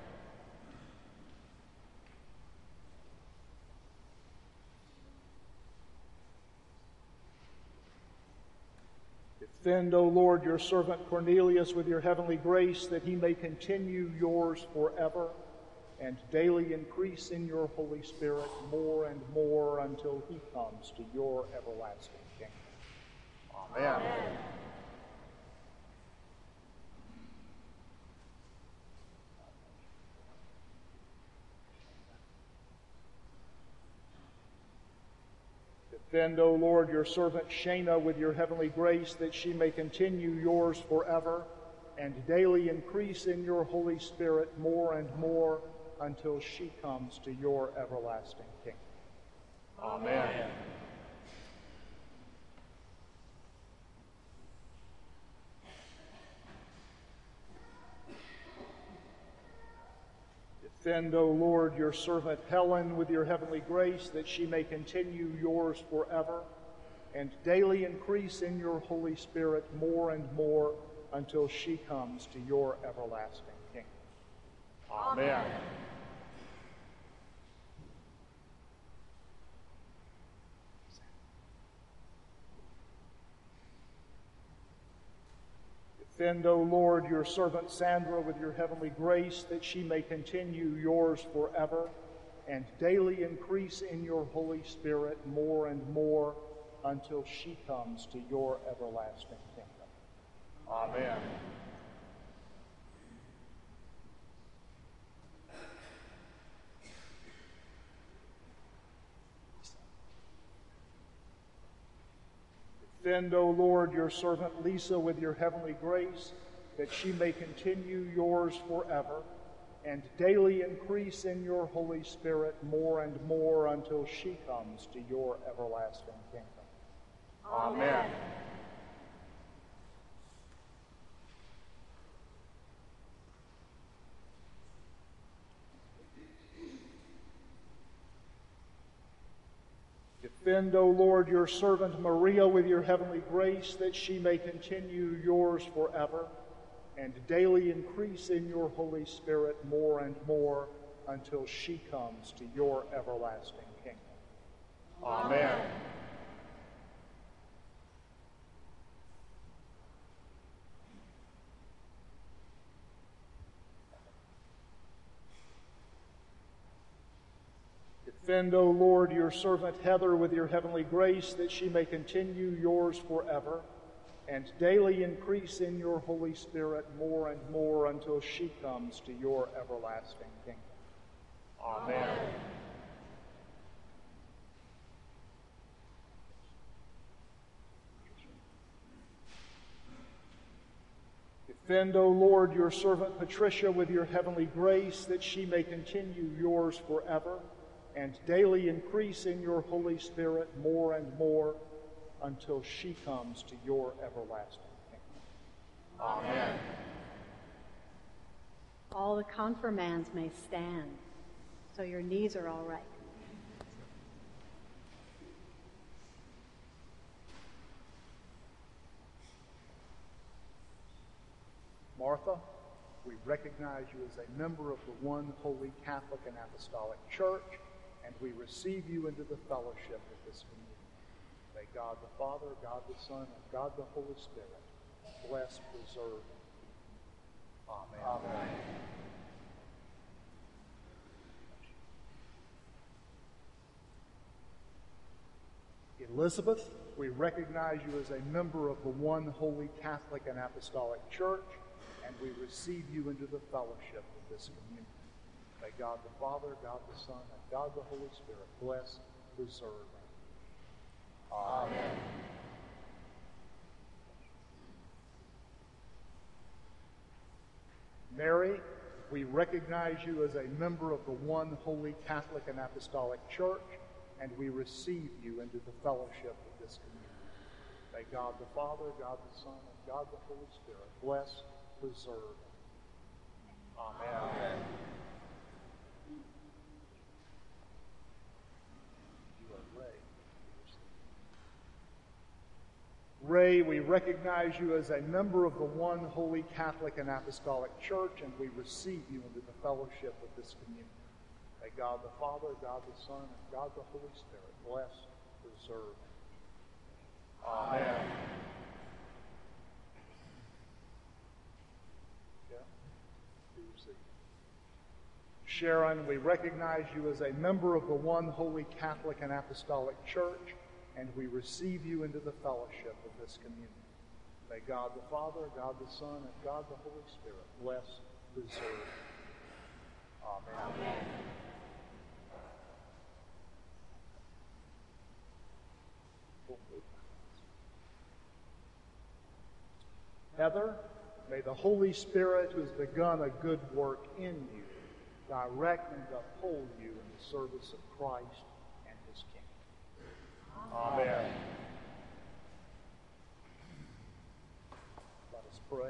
Defend, O Lord, your servant Cornelius with your heavenly grace, that he may continue yours forever, and daily increase in your Holy Spirit more and more until he comes to your everlasting kingdom. Amen. Amen. Defend, O Lord, your servant Shana with your heavenly grace, that she may continue yours forever, and daily increase in your Holy Spirit more and more until she comes to your everlasting kingdom. Amen. Amen. Defend, O Lord, your servant Helen with your heavenly grace, that she may continue yours forever, and daily increase in your Holy Spirit more and more until she comes to your everlasting kingdom. Amen. Amen. Defend, O Lord, your servant Sandra with your heavenly grace, that she may continue yours forever, and daily increase in your Holy Spirit more and more until she comes to your everlasting kingdom. Amen. Defend, O Lord, your servant Lisa with your heavenly grace, that she may continue yours forever, and daily increase in your Holy Spirit more and more until she comes to your everlasting kingdom. Amen. Amen. Defend, O Lord, your servant Maria with your heavenly grace, that she may continue yours forever, and daily increase in your Holy Spirit more and more until she comes to your everlasting kingdom. Amen. Amen. Defend, O Lord, your servant Heather with your heavenly grace, that she may continue yours forever, and daily increase in your Holy Spirit more and more until she comes to your everlasting kingdom. Amen. Amen. Defend, O Lord, your servant Patricia with your heavenly grace, that she may continue yours forever, and daily increase in your Holy Spirit more and more until she comes to your everlasting kingdom. Amen. All the confirmands may stand, so your knees are all right. Martha, we recognize you as a member of the one holy Catholic and Apostolic Church, and we receive you into the fellowship of this communion. May God the Father, God the Son, and God the Holy Spirit bless, preserve, and keep. Amen. Amen. Elizabeth, we recognize you as a member of the one holy Catholic and Apostolic Church, and we receive you into the fellowship of this communion. May God the Father, God the Son, and God the Holy Spirit bless, preserve, and keep. Amen. Mary, we recognize you as a member of the one holy Catholic and Apostolic Church, and we receive you into the fellowship of this communion. May God the Father, God the Son, and God the Holy Spirit bless, preserve, and keep. Amen. Amen. Ray, we recognize you as a member of the one holy Catholic and Apostolic Church, and we receive you into the fellowship of this communion. May God the Father, God the Son, and God the Holy Spirit bless, preserve, and keep. Amen. Sharon, we recognize you as a member of the one holy Catholic and Apostolic Church, and we receive you into the fellowship of this communion. May God the Father, God the Son, and God the Holy Spirit bless, preserve. Amen. Amen. Heather, may the Holy Spirit, who has begun a good work in you, direct and uphold you in the service of Christ and his kingdom. Amen. Let us pray.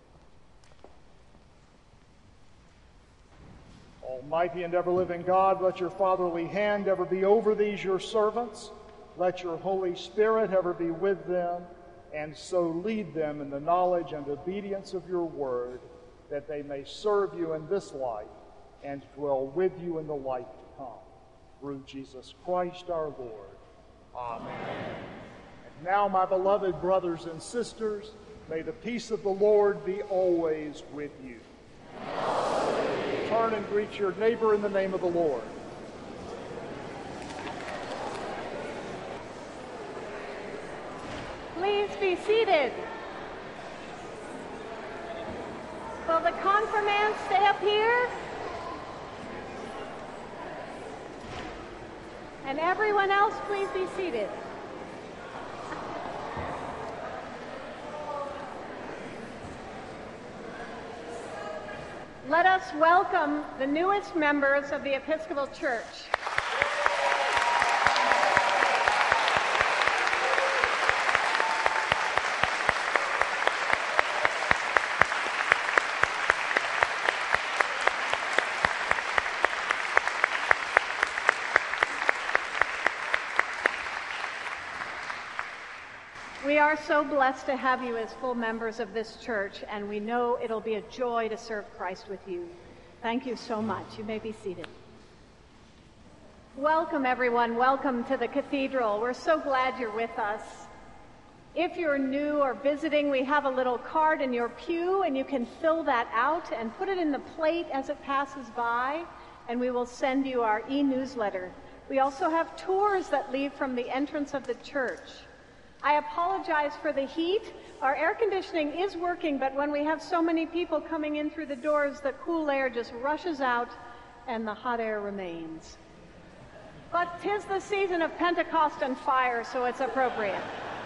Almighty and ever-living God, let your fatherly hand ever be over these your servants. Let your Holy Spirit ever be with them, and so lead them in the knowledge and obedience of your word, that they may serve you in this life and dwell with you in the life to come. Through Jesus Christ our Lord. Amen. And now, my beloved brothers and sisters, may the peace of the Lord be always with you. Turn and greet your neighbor in the name of the Lord. Please be seated. Will the confirmants stay up here? And everyone else, please be seated. Let us welcome the newest members of the Episcopal Church. We are so blessed to have you as full members of this church, and we know it'll be a joy to serve Christ with you. Thank you so much. You may be seated. Welcome, everyone. Welcome to the cathedral. We're so glad you're with us. If you're new or visiting, we have a little card in your pew, and you can fill that out and put it in the plate as it passes by, and we will send you our e-newsletter. We also have tours that leave from the entrance of the church. I apologize for the heat. Our air conditioning is working, but when we have so many people coming in through the doors, the cool air just rushes out and the hot air remains. But 'tis the season of Pentecost and fire, so it's appropriate.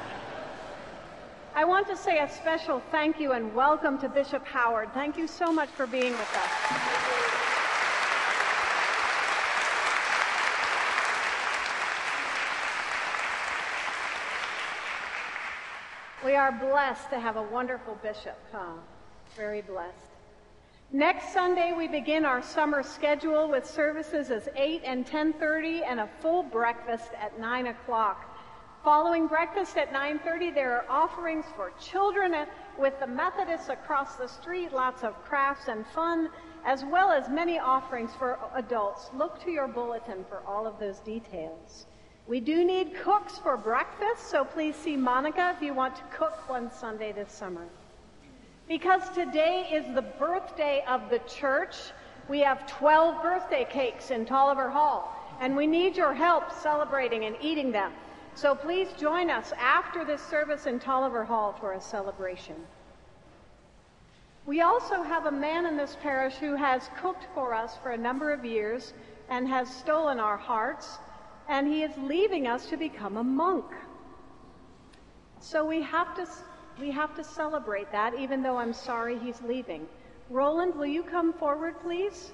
I want to say a special thank you and welcome to Bishop Howard. Thank you so much for being with us. We are blessed to have a wonderful bishop, Very blessed. Next Sunday, we begin our summer schedule with services as 8 and 10:30 and a full breakfast at 9 o'clock. Following breakfast at 9:30, there are offerings for children with the Methodists across the street, lots of crafts and fun, as well as many offerings for adults. Look to your bulletin for all of those details. We do need cooks for breakfast, so please see Monica if you want to cook one Sunday this summer. Because today is the birthday of the church, we have 12 birthday cakes in Tolliver Hall, and we need your help celebrating and eating them. So please join us after this service in Tolliver Hall for a celebration. We also have a man in this parish who has cooked for us for a number of years and has stolen our hearts, and he is leaving us to become a monk. So we have to celebrate that, even though I'm sorry he's leaving. Roland, will you come forward, please?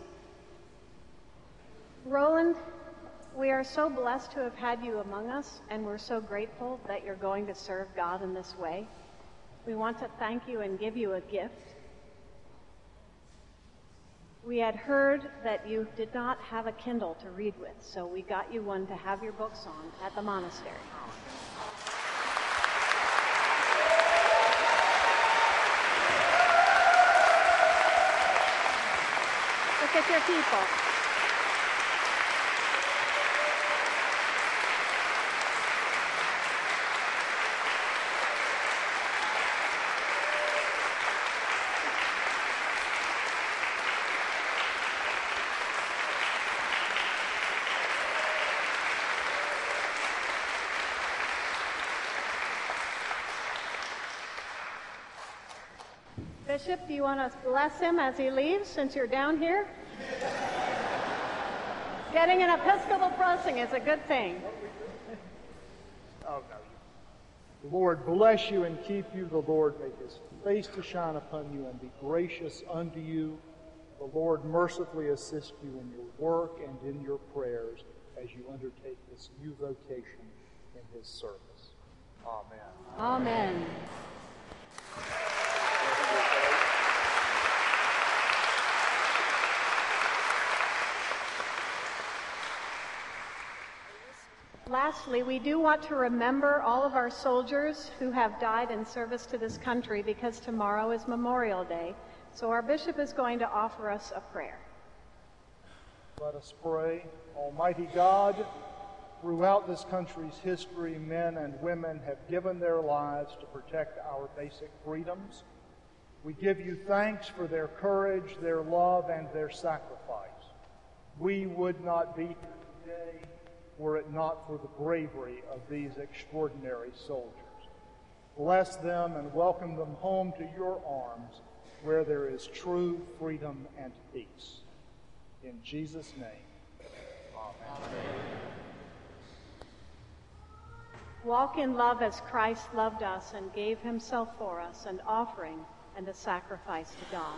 Roland, we are so blessed to have had you among us, and we're so grateful that you're going to serve God in this way. We want to thank you and give you a gift. We had heard that you did not have a Kindle to read with, so we got you one to have your books on at the monastery. Look at your people. Bishop, do you want to bless him as he leaves since you're down here? Getting an Episcopal blessing is a good thing. Oh, no. The Lord bless you and keep you. The Lord make his face to shine upon you and be gracious unto you. The Lord mercifully assist you in your work and in your prayers as you undertake this new vocation in his service. Amen. Amen. Lastly, we do want to remember all of our soldiers who have died in service to this country because tomorrow is Memorial Day. So our bishop is going to offer us a prayer. Let us pray. Almighty God, throughout this country's history, men and women have given their lives to protect our basic freedoms. We give you thanks for their courage, their love, and their sacrifice. We would not be here today were it not for the bravery of these extraordinary soldiers. Bless them and welcome them home to your arms, where there is true freedom and peace. In Jesus' name, amen. Walk in love as Christ loved us and gave himself for us, an offering and a sacrifice to God.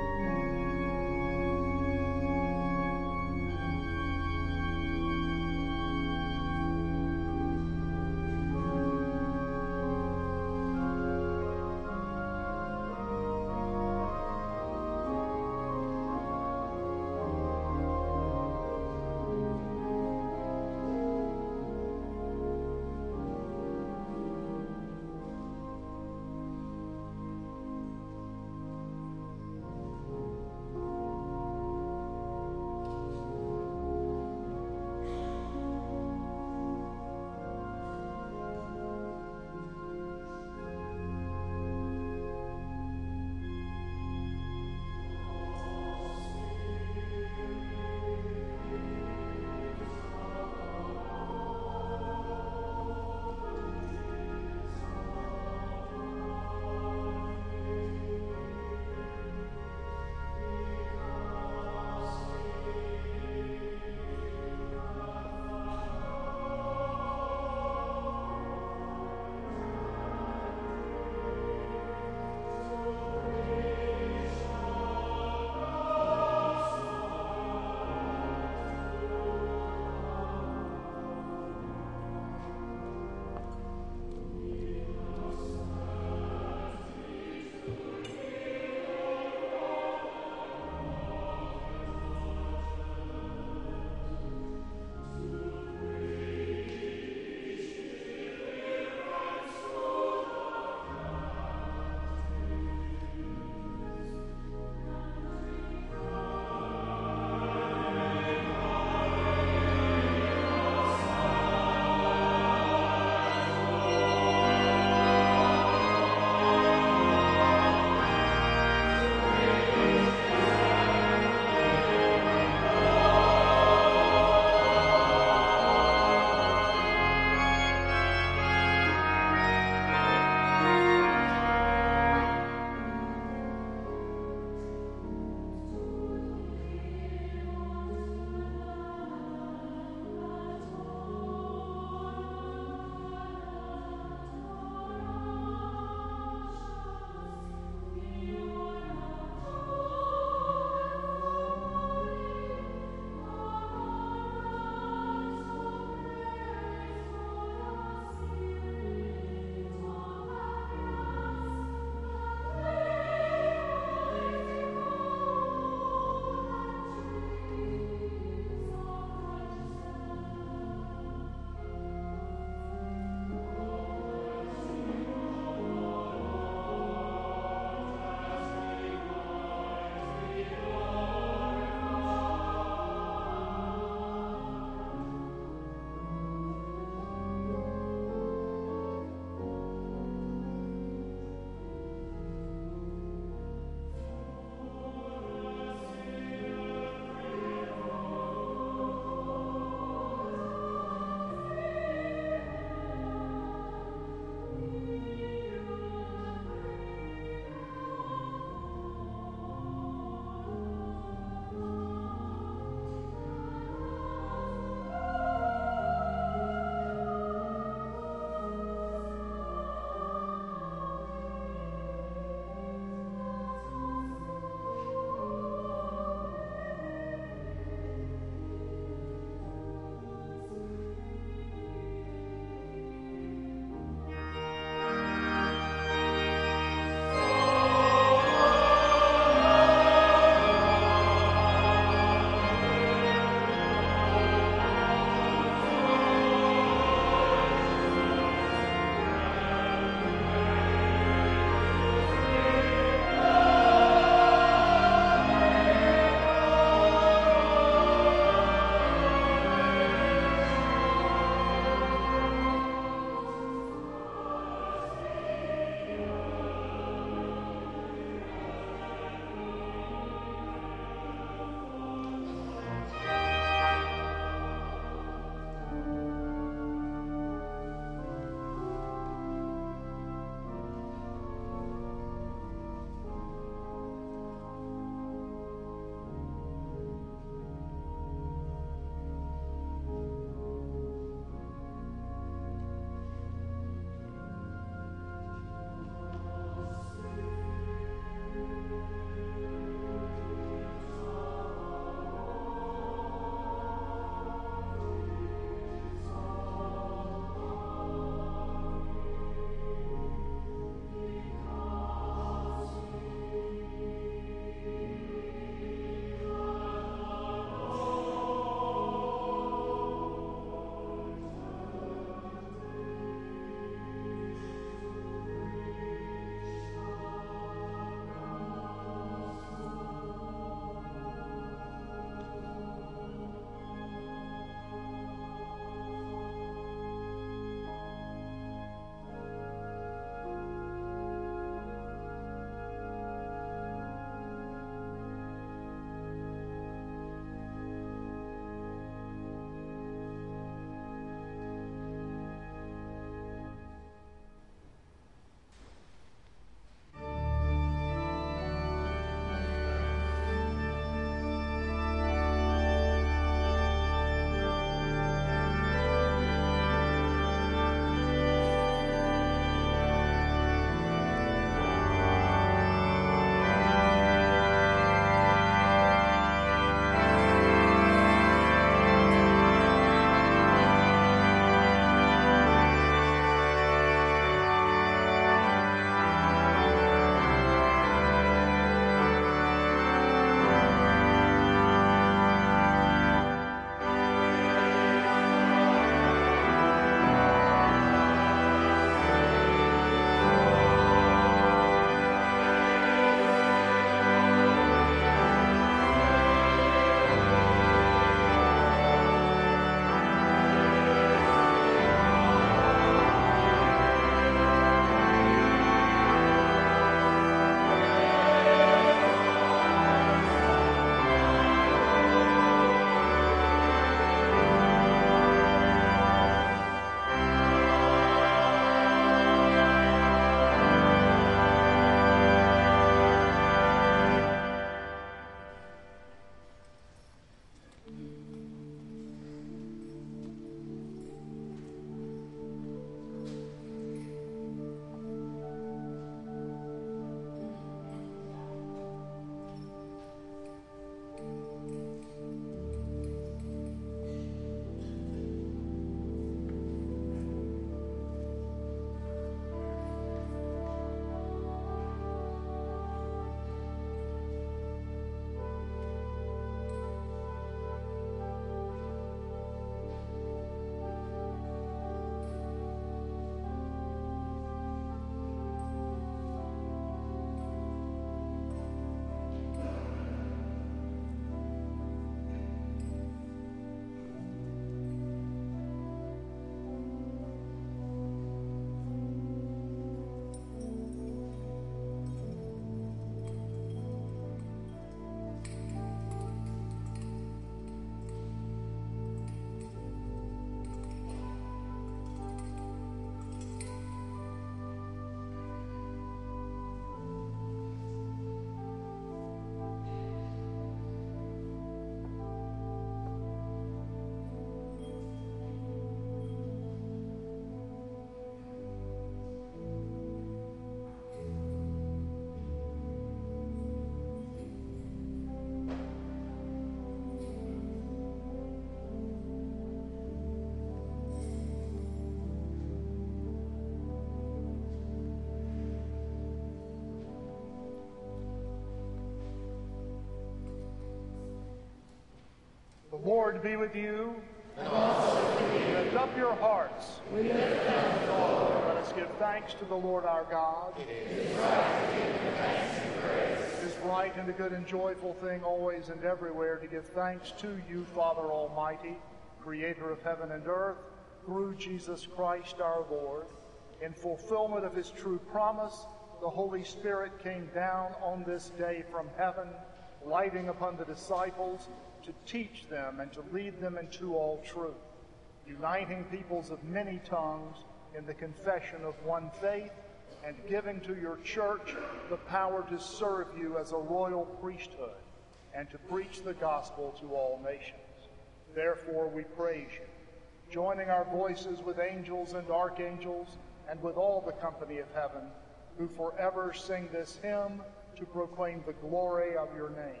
Lord be with you. And also with you. Lift up your hearts. We lift them to the Lord. Let us give thanks to the Lord our God. It is right to give him thanks and praise. It is right and a good and joyful thing always and everywhere to give thanks to you, Father Almighty, Creator of heaven and earth, through Jesus Christ our Lord. In fulfillment of his true promise, the Holy Spirit came down on this day from heaven, lighting upon the disciples to teach them and to lead them into all truth, uniting peoples of many tongues in the confession of one faith, and giving to your church the power to serve you as a royal priesthood and to preach the gospel to all nations. Therefore we praise you, joining our voices with angels and archangels and with all the company of heaven, who forever sing this hymn to proclaim the glory of your name.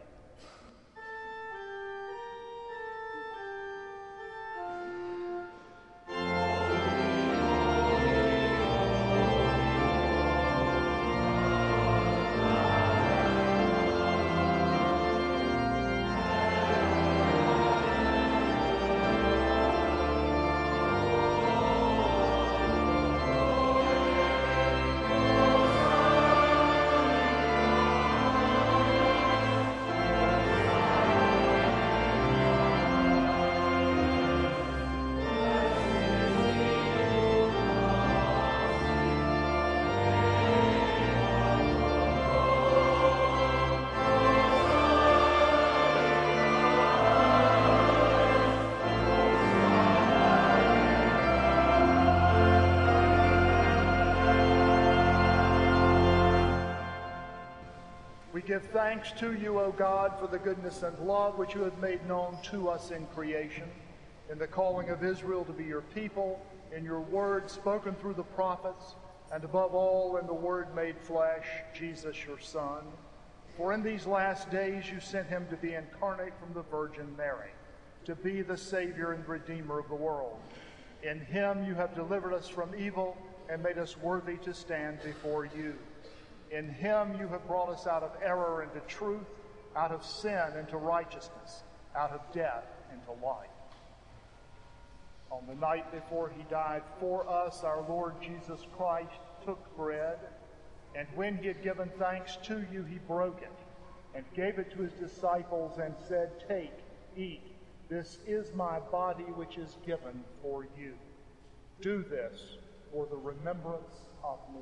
We give thanks to you, O God, for the goodness and love which you have made known to us in creation, in the calling of Israel to be your people, in your word spoken through the prophets, and above all in the word made flesh, Jesus your Son. For in these last days you sent him to be incarnate from the Virgin Mary, to be the Savior and Redeemer of the world. In him you have delivered us from evil and made us worthy to stand before you. In him you have brought us out of error into truth, out of sin into righteousness, out of death into life. On the night before he died for us, our Lord Jesus Christ took bread, and when he had given thanks to you, he broke it and gave it to his disciples and said, "Take, eat. This is my body which is given for you. Do this for the remembrance of me."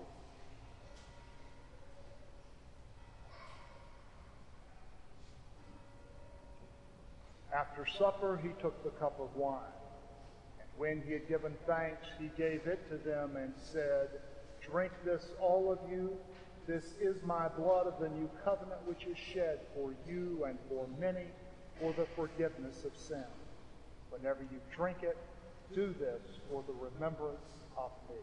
After supper, he took the cup of wine, and when he had given thanks, he gave it to them and said, "Drink this, all of you. This is my blood of the new covenant, which is shed for you and for many for the forgiveness of sin. Whenever you drink it, do this for the remembrance of me."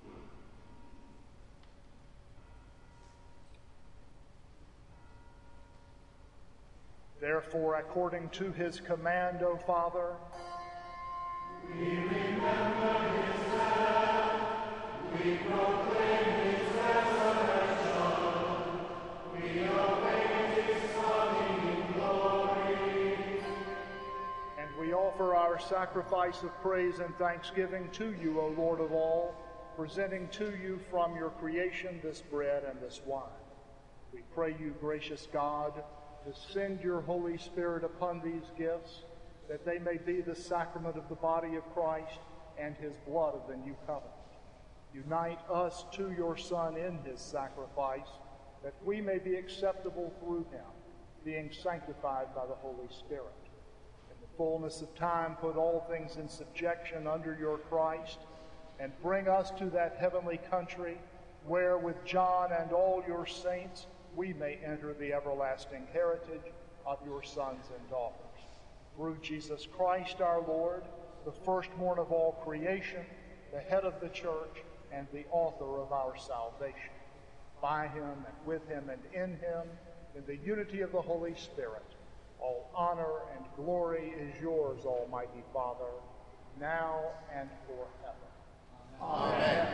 Therefore, according to his command, O Father, we remember his death, we proclaim his resurrection, we await his coming in glory. And we offer our sacrifice of praise and thanksgiving to you, O Lord of all, presenting to you from your creation this bread and this wine. We pray you, gracious God, to send your Holy Spirit upon these gifts, that they may be the sacrament of the body of Christ and his blood of the new covenant. Unite us to your Son in his sacrifice, that we may be acceptable through him, being sanctified by the Holy Spirit. In the fullness of time, put all things in subjection under your Christ, and bring us to that heavenly country where with John and all your saints we may enter the everlasting heritage of your sons and daughters. Through Jesus Christ our Lord, the firstborn of all creation, the head of the church, and the author of our salvation. By him and with him and in him, in the unity of the Holy Spirit, all honor and glory is yours, Almighty Father, now and forever. Amen.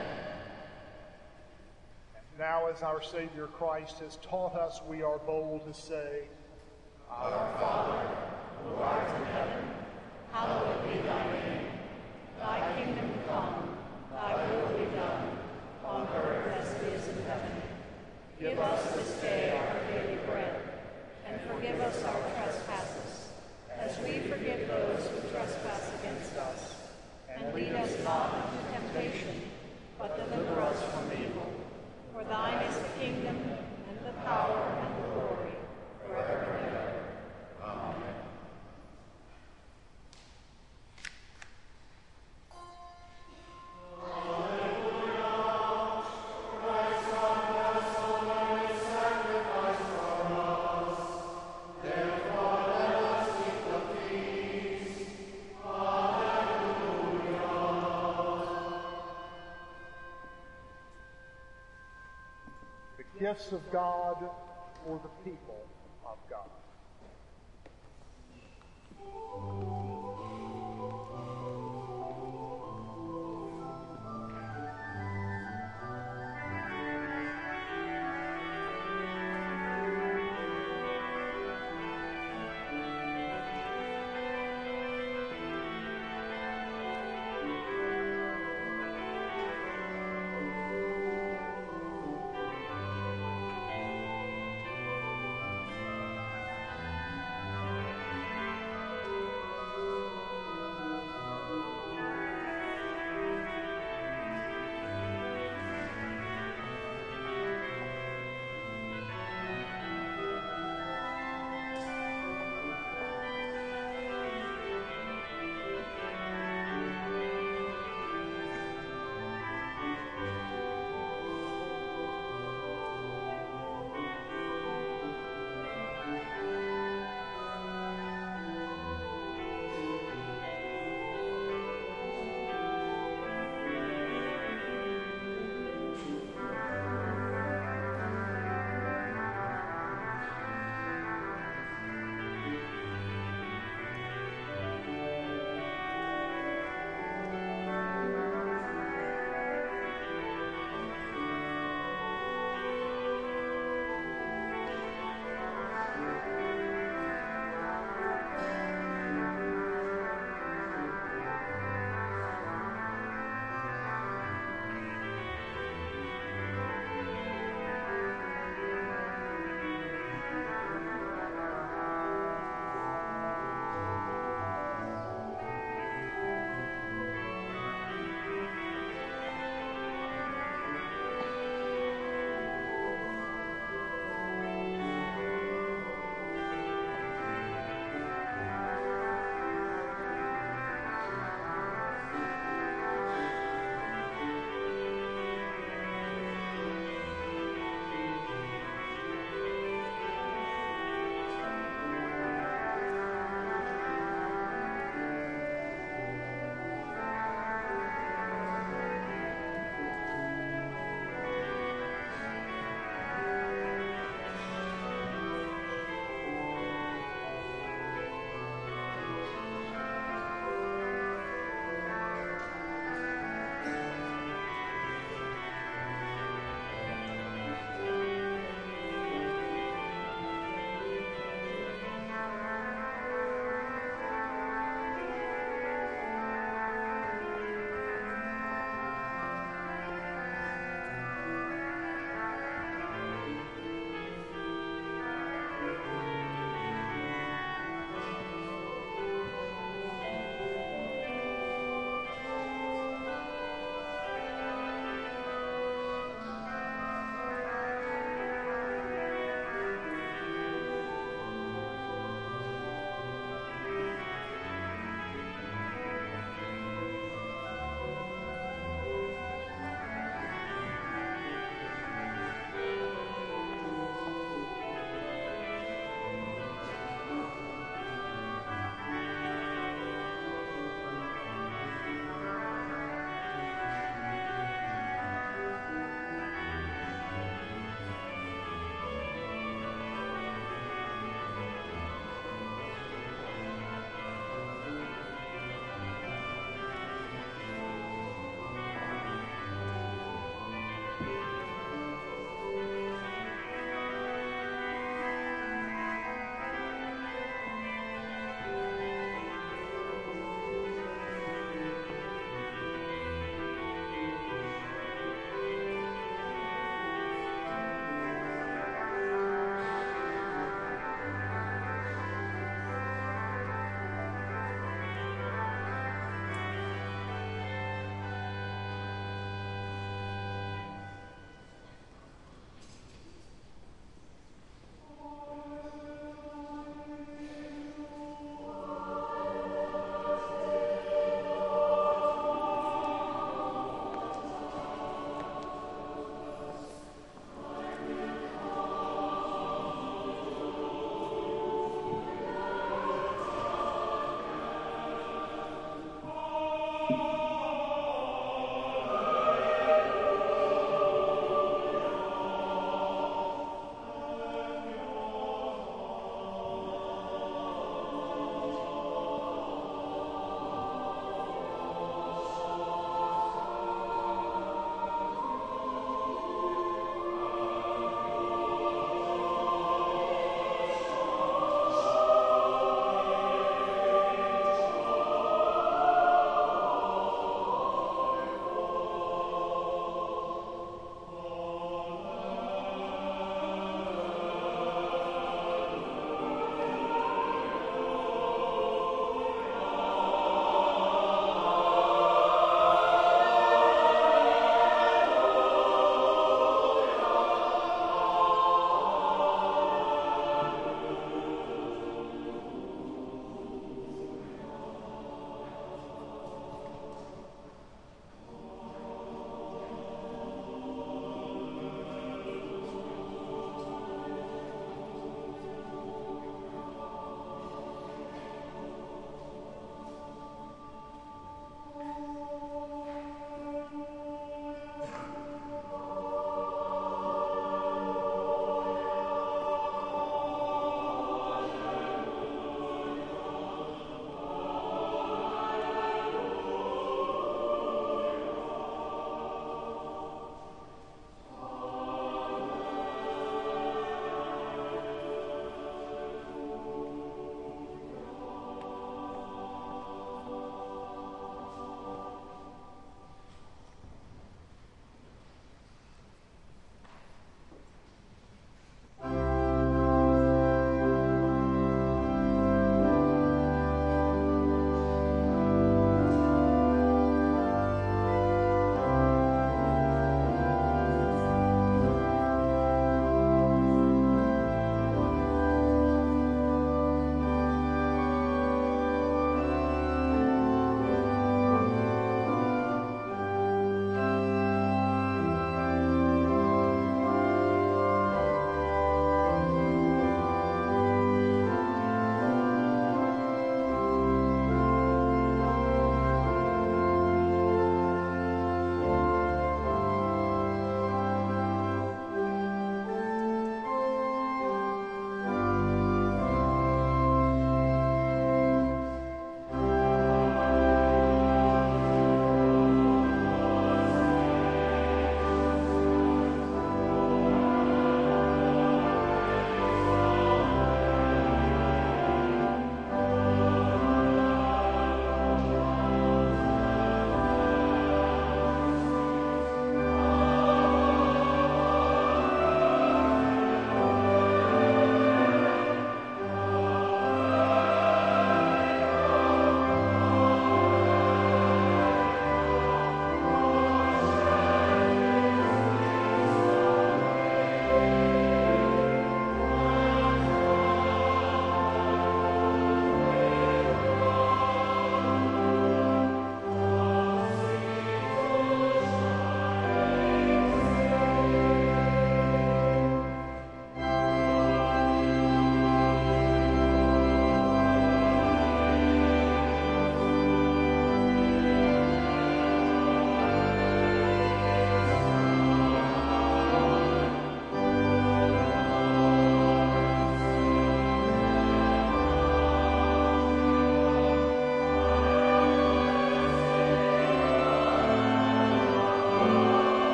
Now, as our Savior Christ has taught us, we are bold to say, Our Father, who art in heaven, hallowed be thy name. Thy kingdom come, thy will be done, on earth as it is in heaven. Give us this day our daily bread, and forgive us our trespasses, as we forgive those who trespass against us. And lead us not into temptation, but deliver us from evil. For thine is the kingdom, and the power, and the glory, forever and ever. Amen. Gifts of God for the people of God.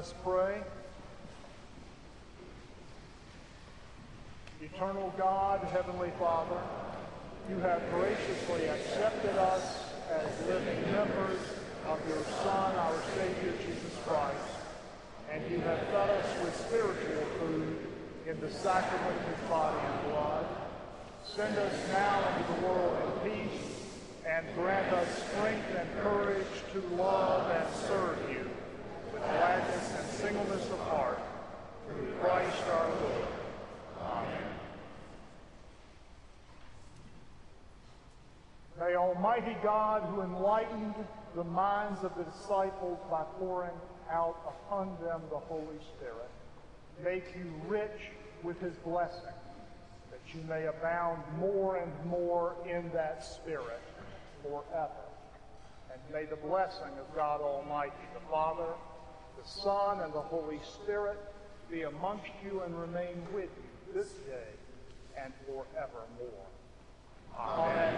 us pray. Eternal God, Heavenly Father, you have graciously accepted us as living members of your Son, our Savior, Jesus Christ, and you have fed us with spiritual food in the sacrament of his body and blood. Send us now into the world in peace, and grant us strength and courage to love and serve you with gladness and singleness of heart, through Christ our Lord. Amen. May Almighty God, who enlightened the minds of the disciples by pouring out upon them the Holy Spirit, make you rich with his blessing, that you may abound more and more in that Spirit forever. And may the blessing of God Almighty, the Father, the Son, and the Holy Spirit be amongst you and remain with you this day and forevermore. Amen.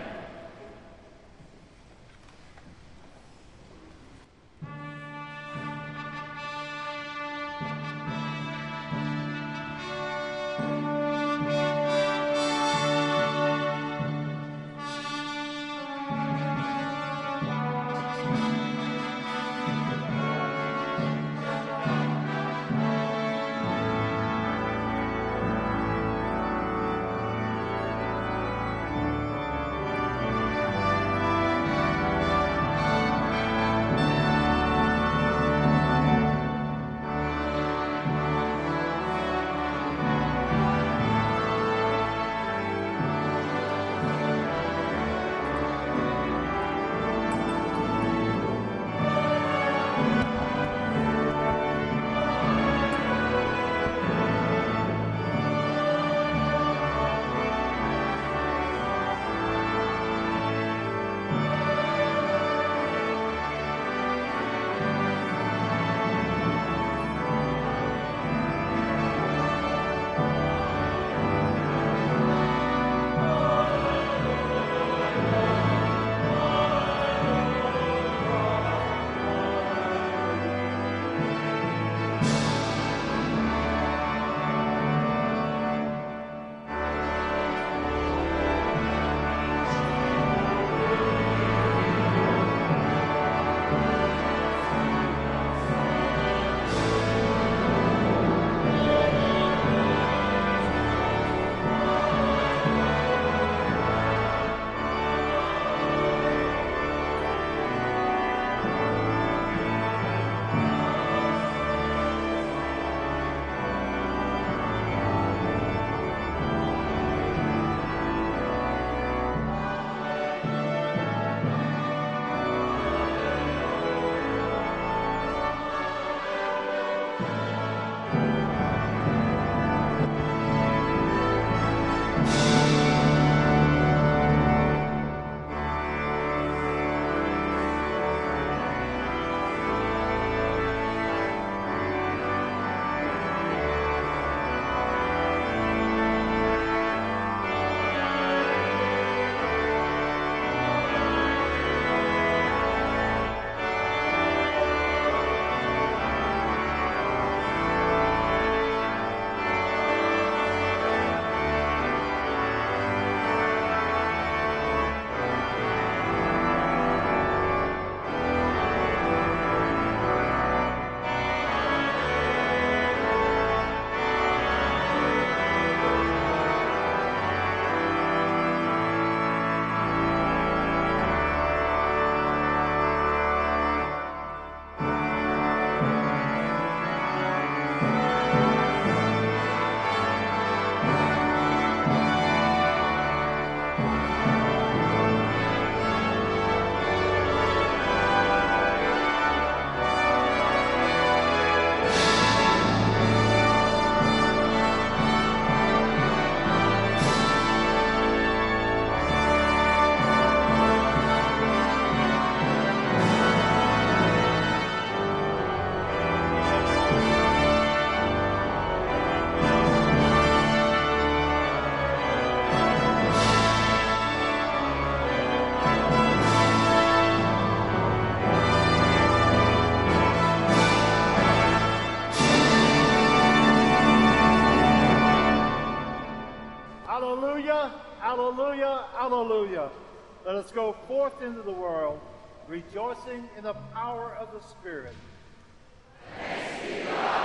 Alleluia, alleluia. Let us go forth into the world, rejoicing in the power of the Spirit. Thanks be God.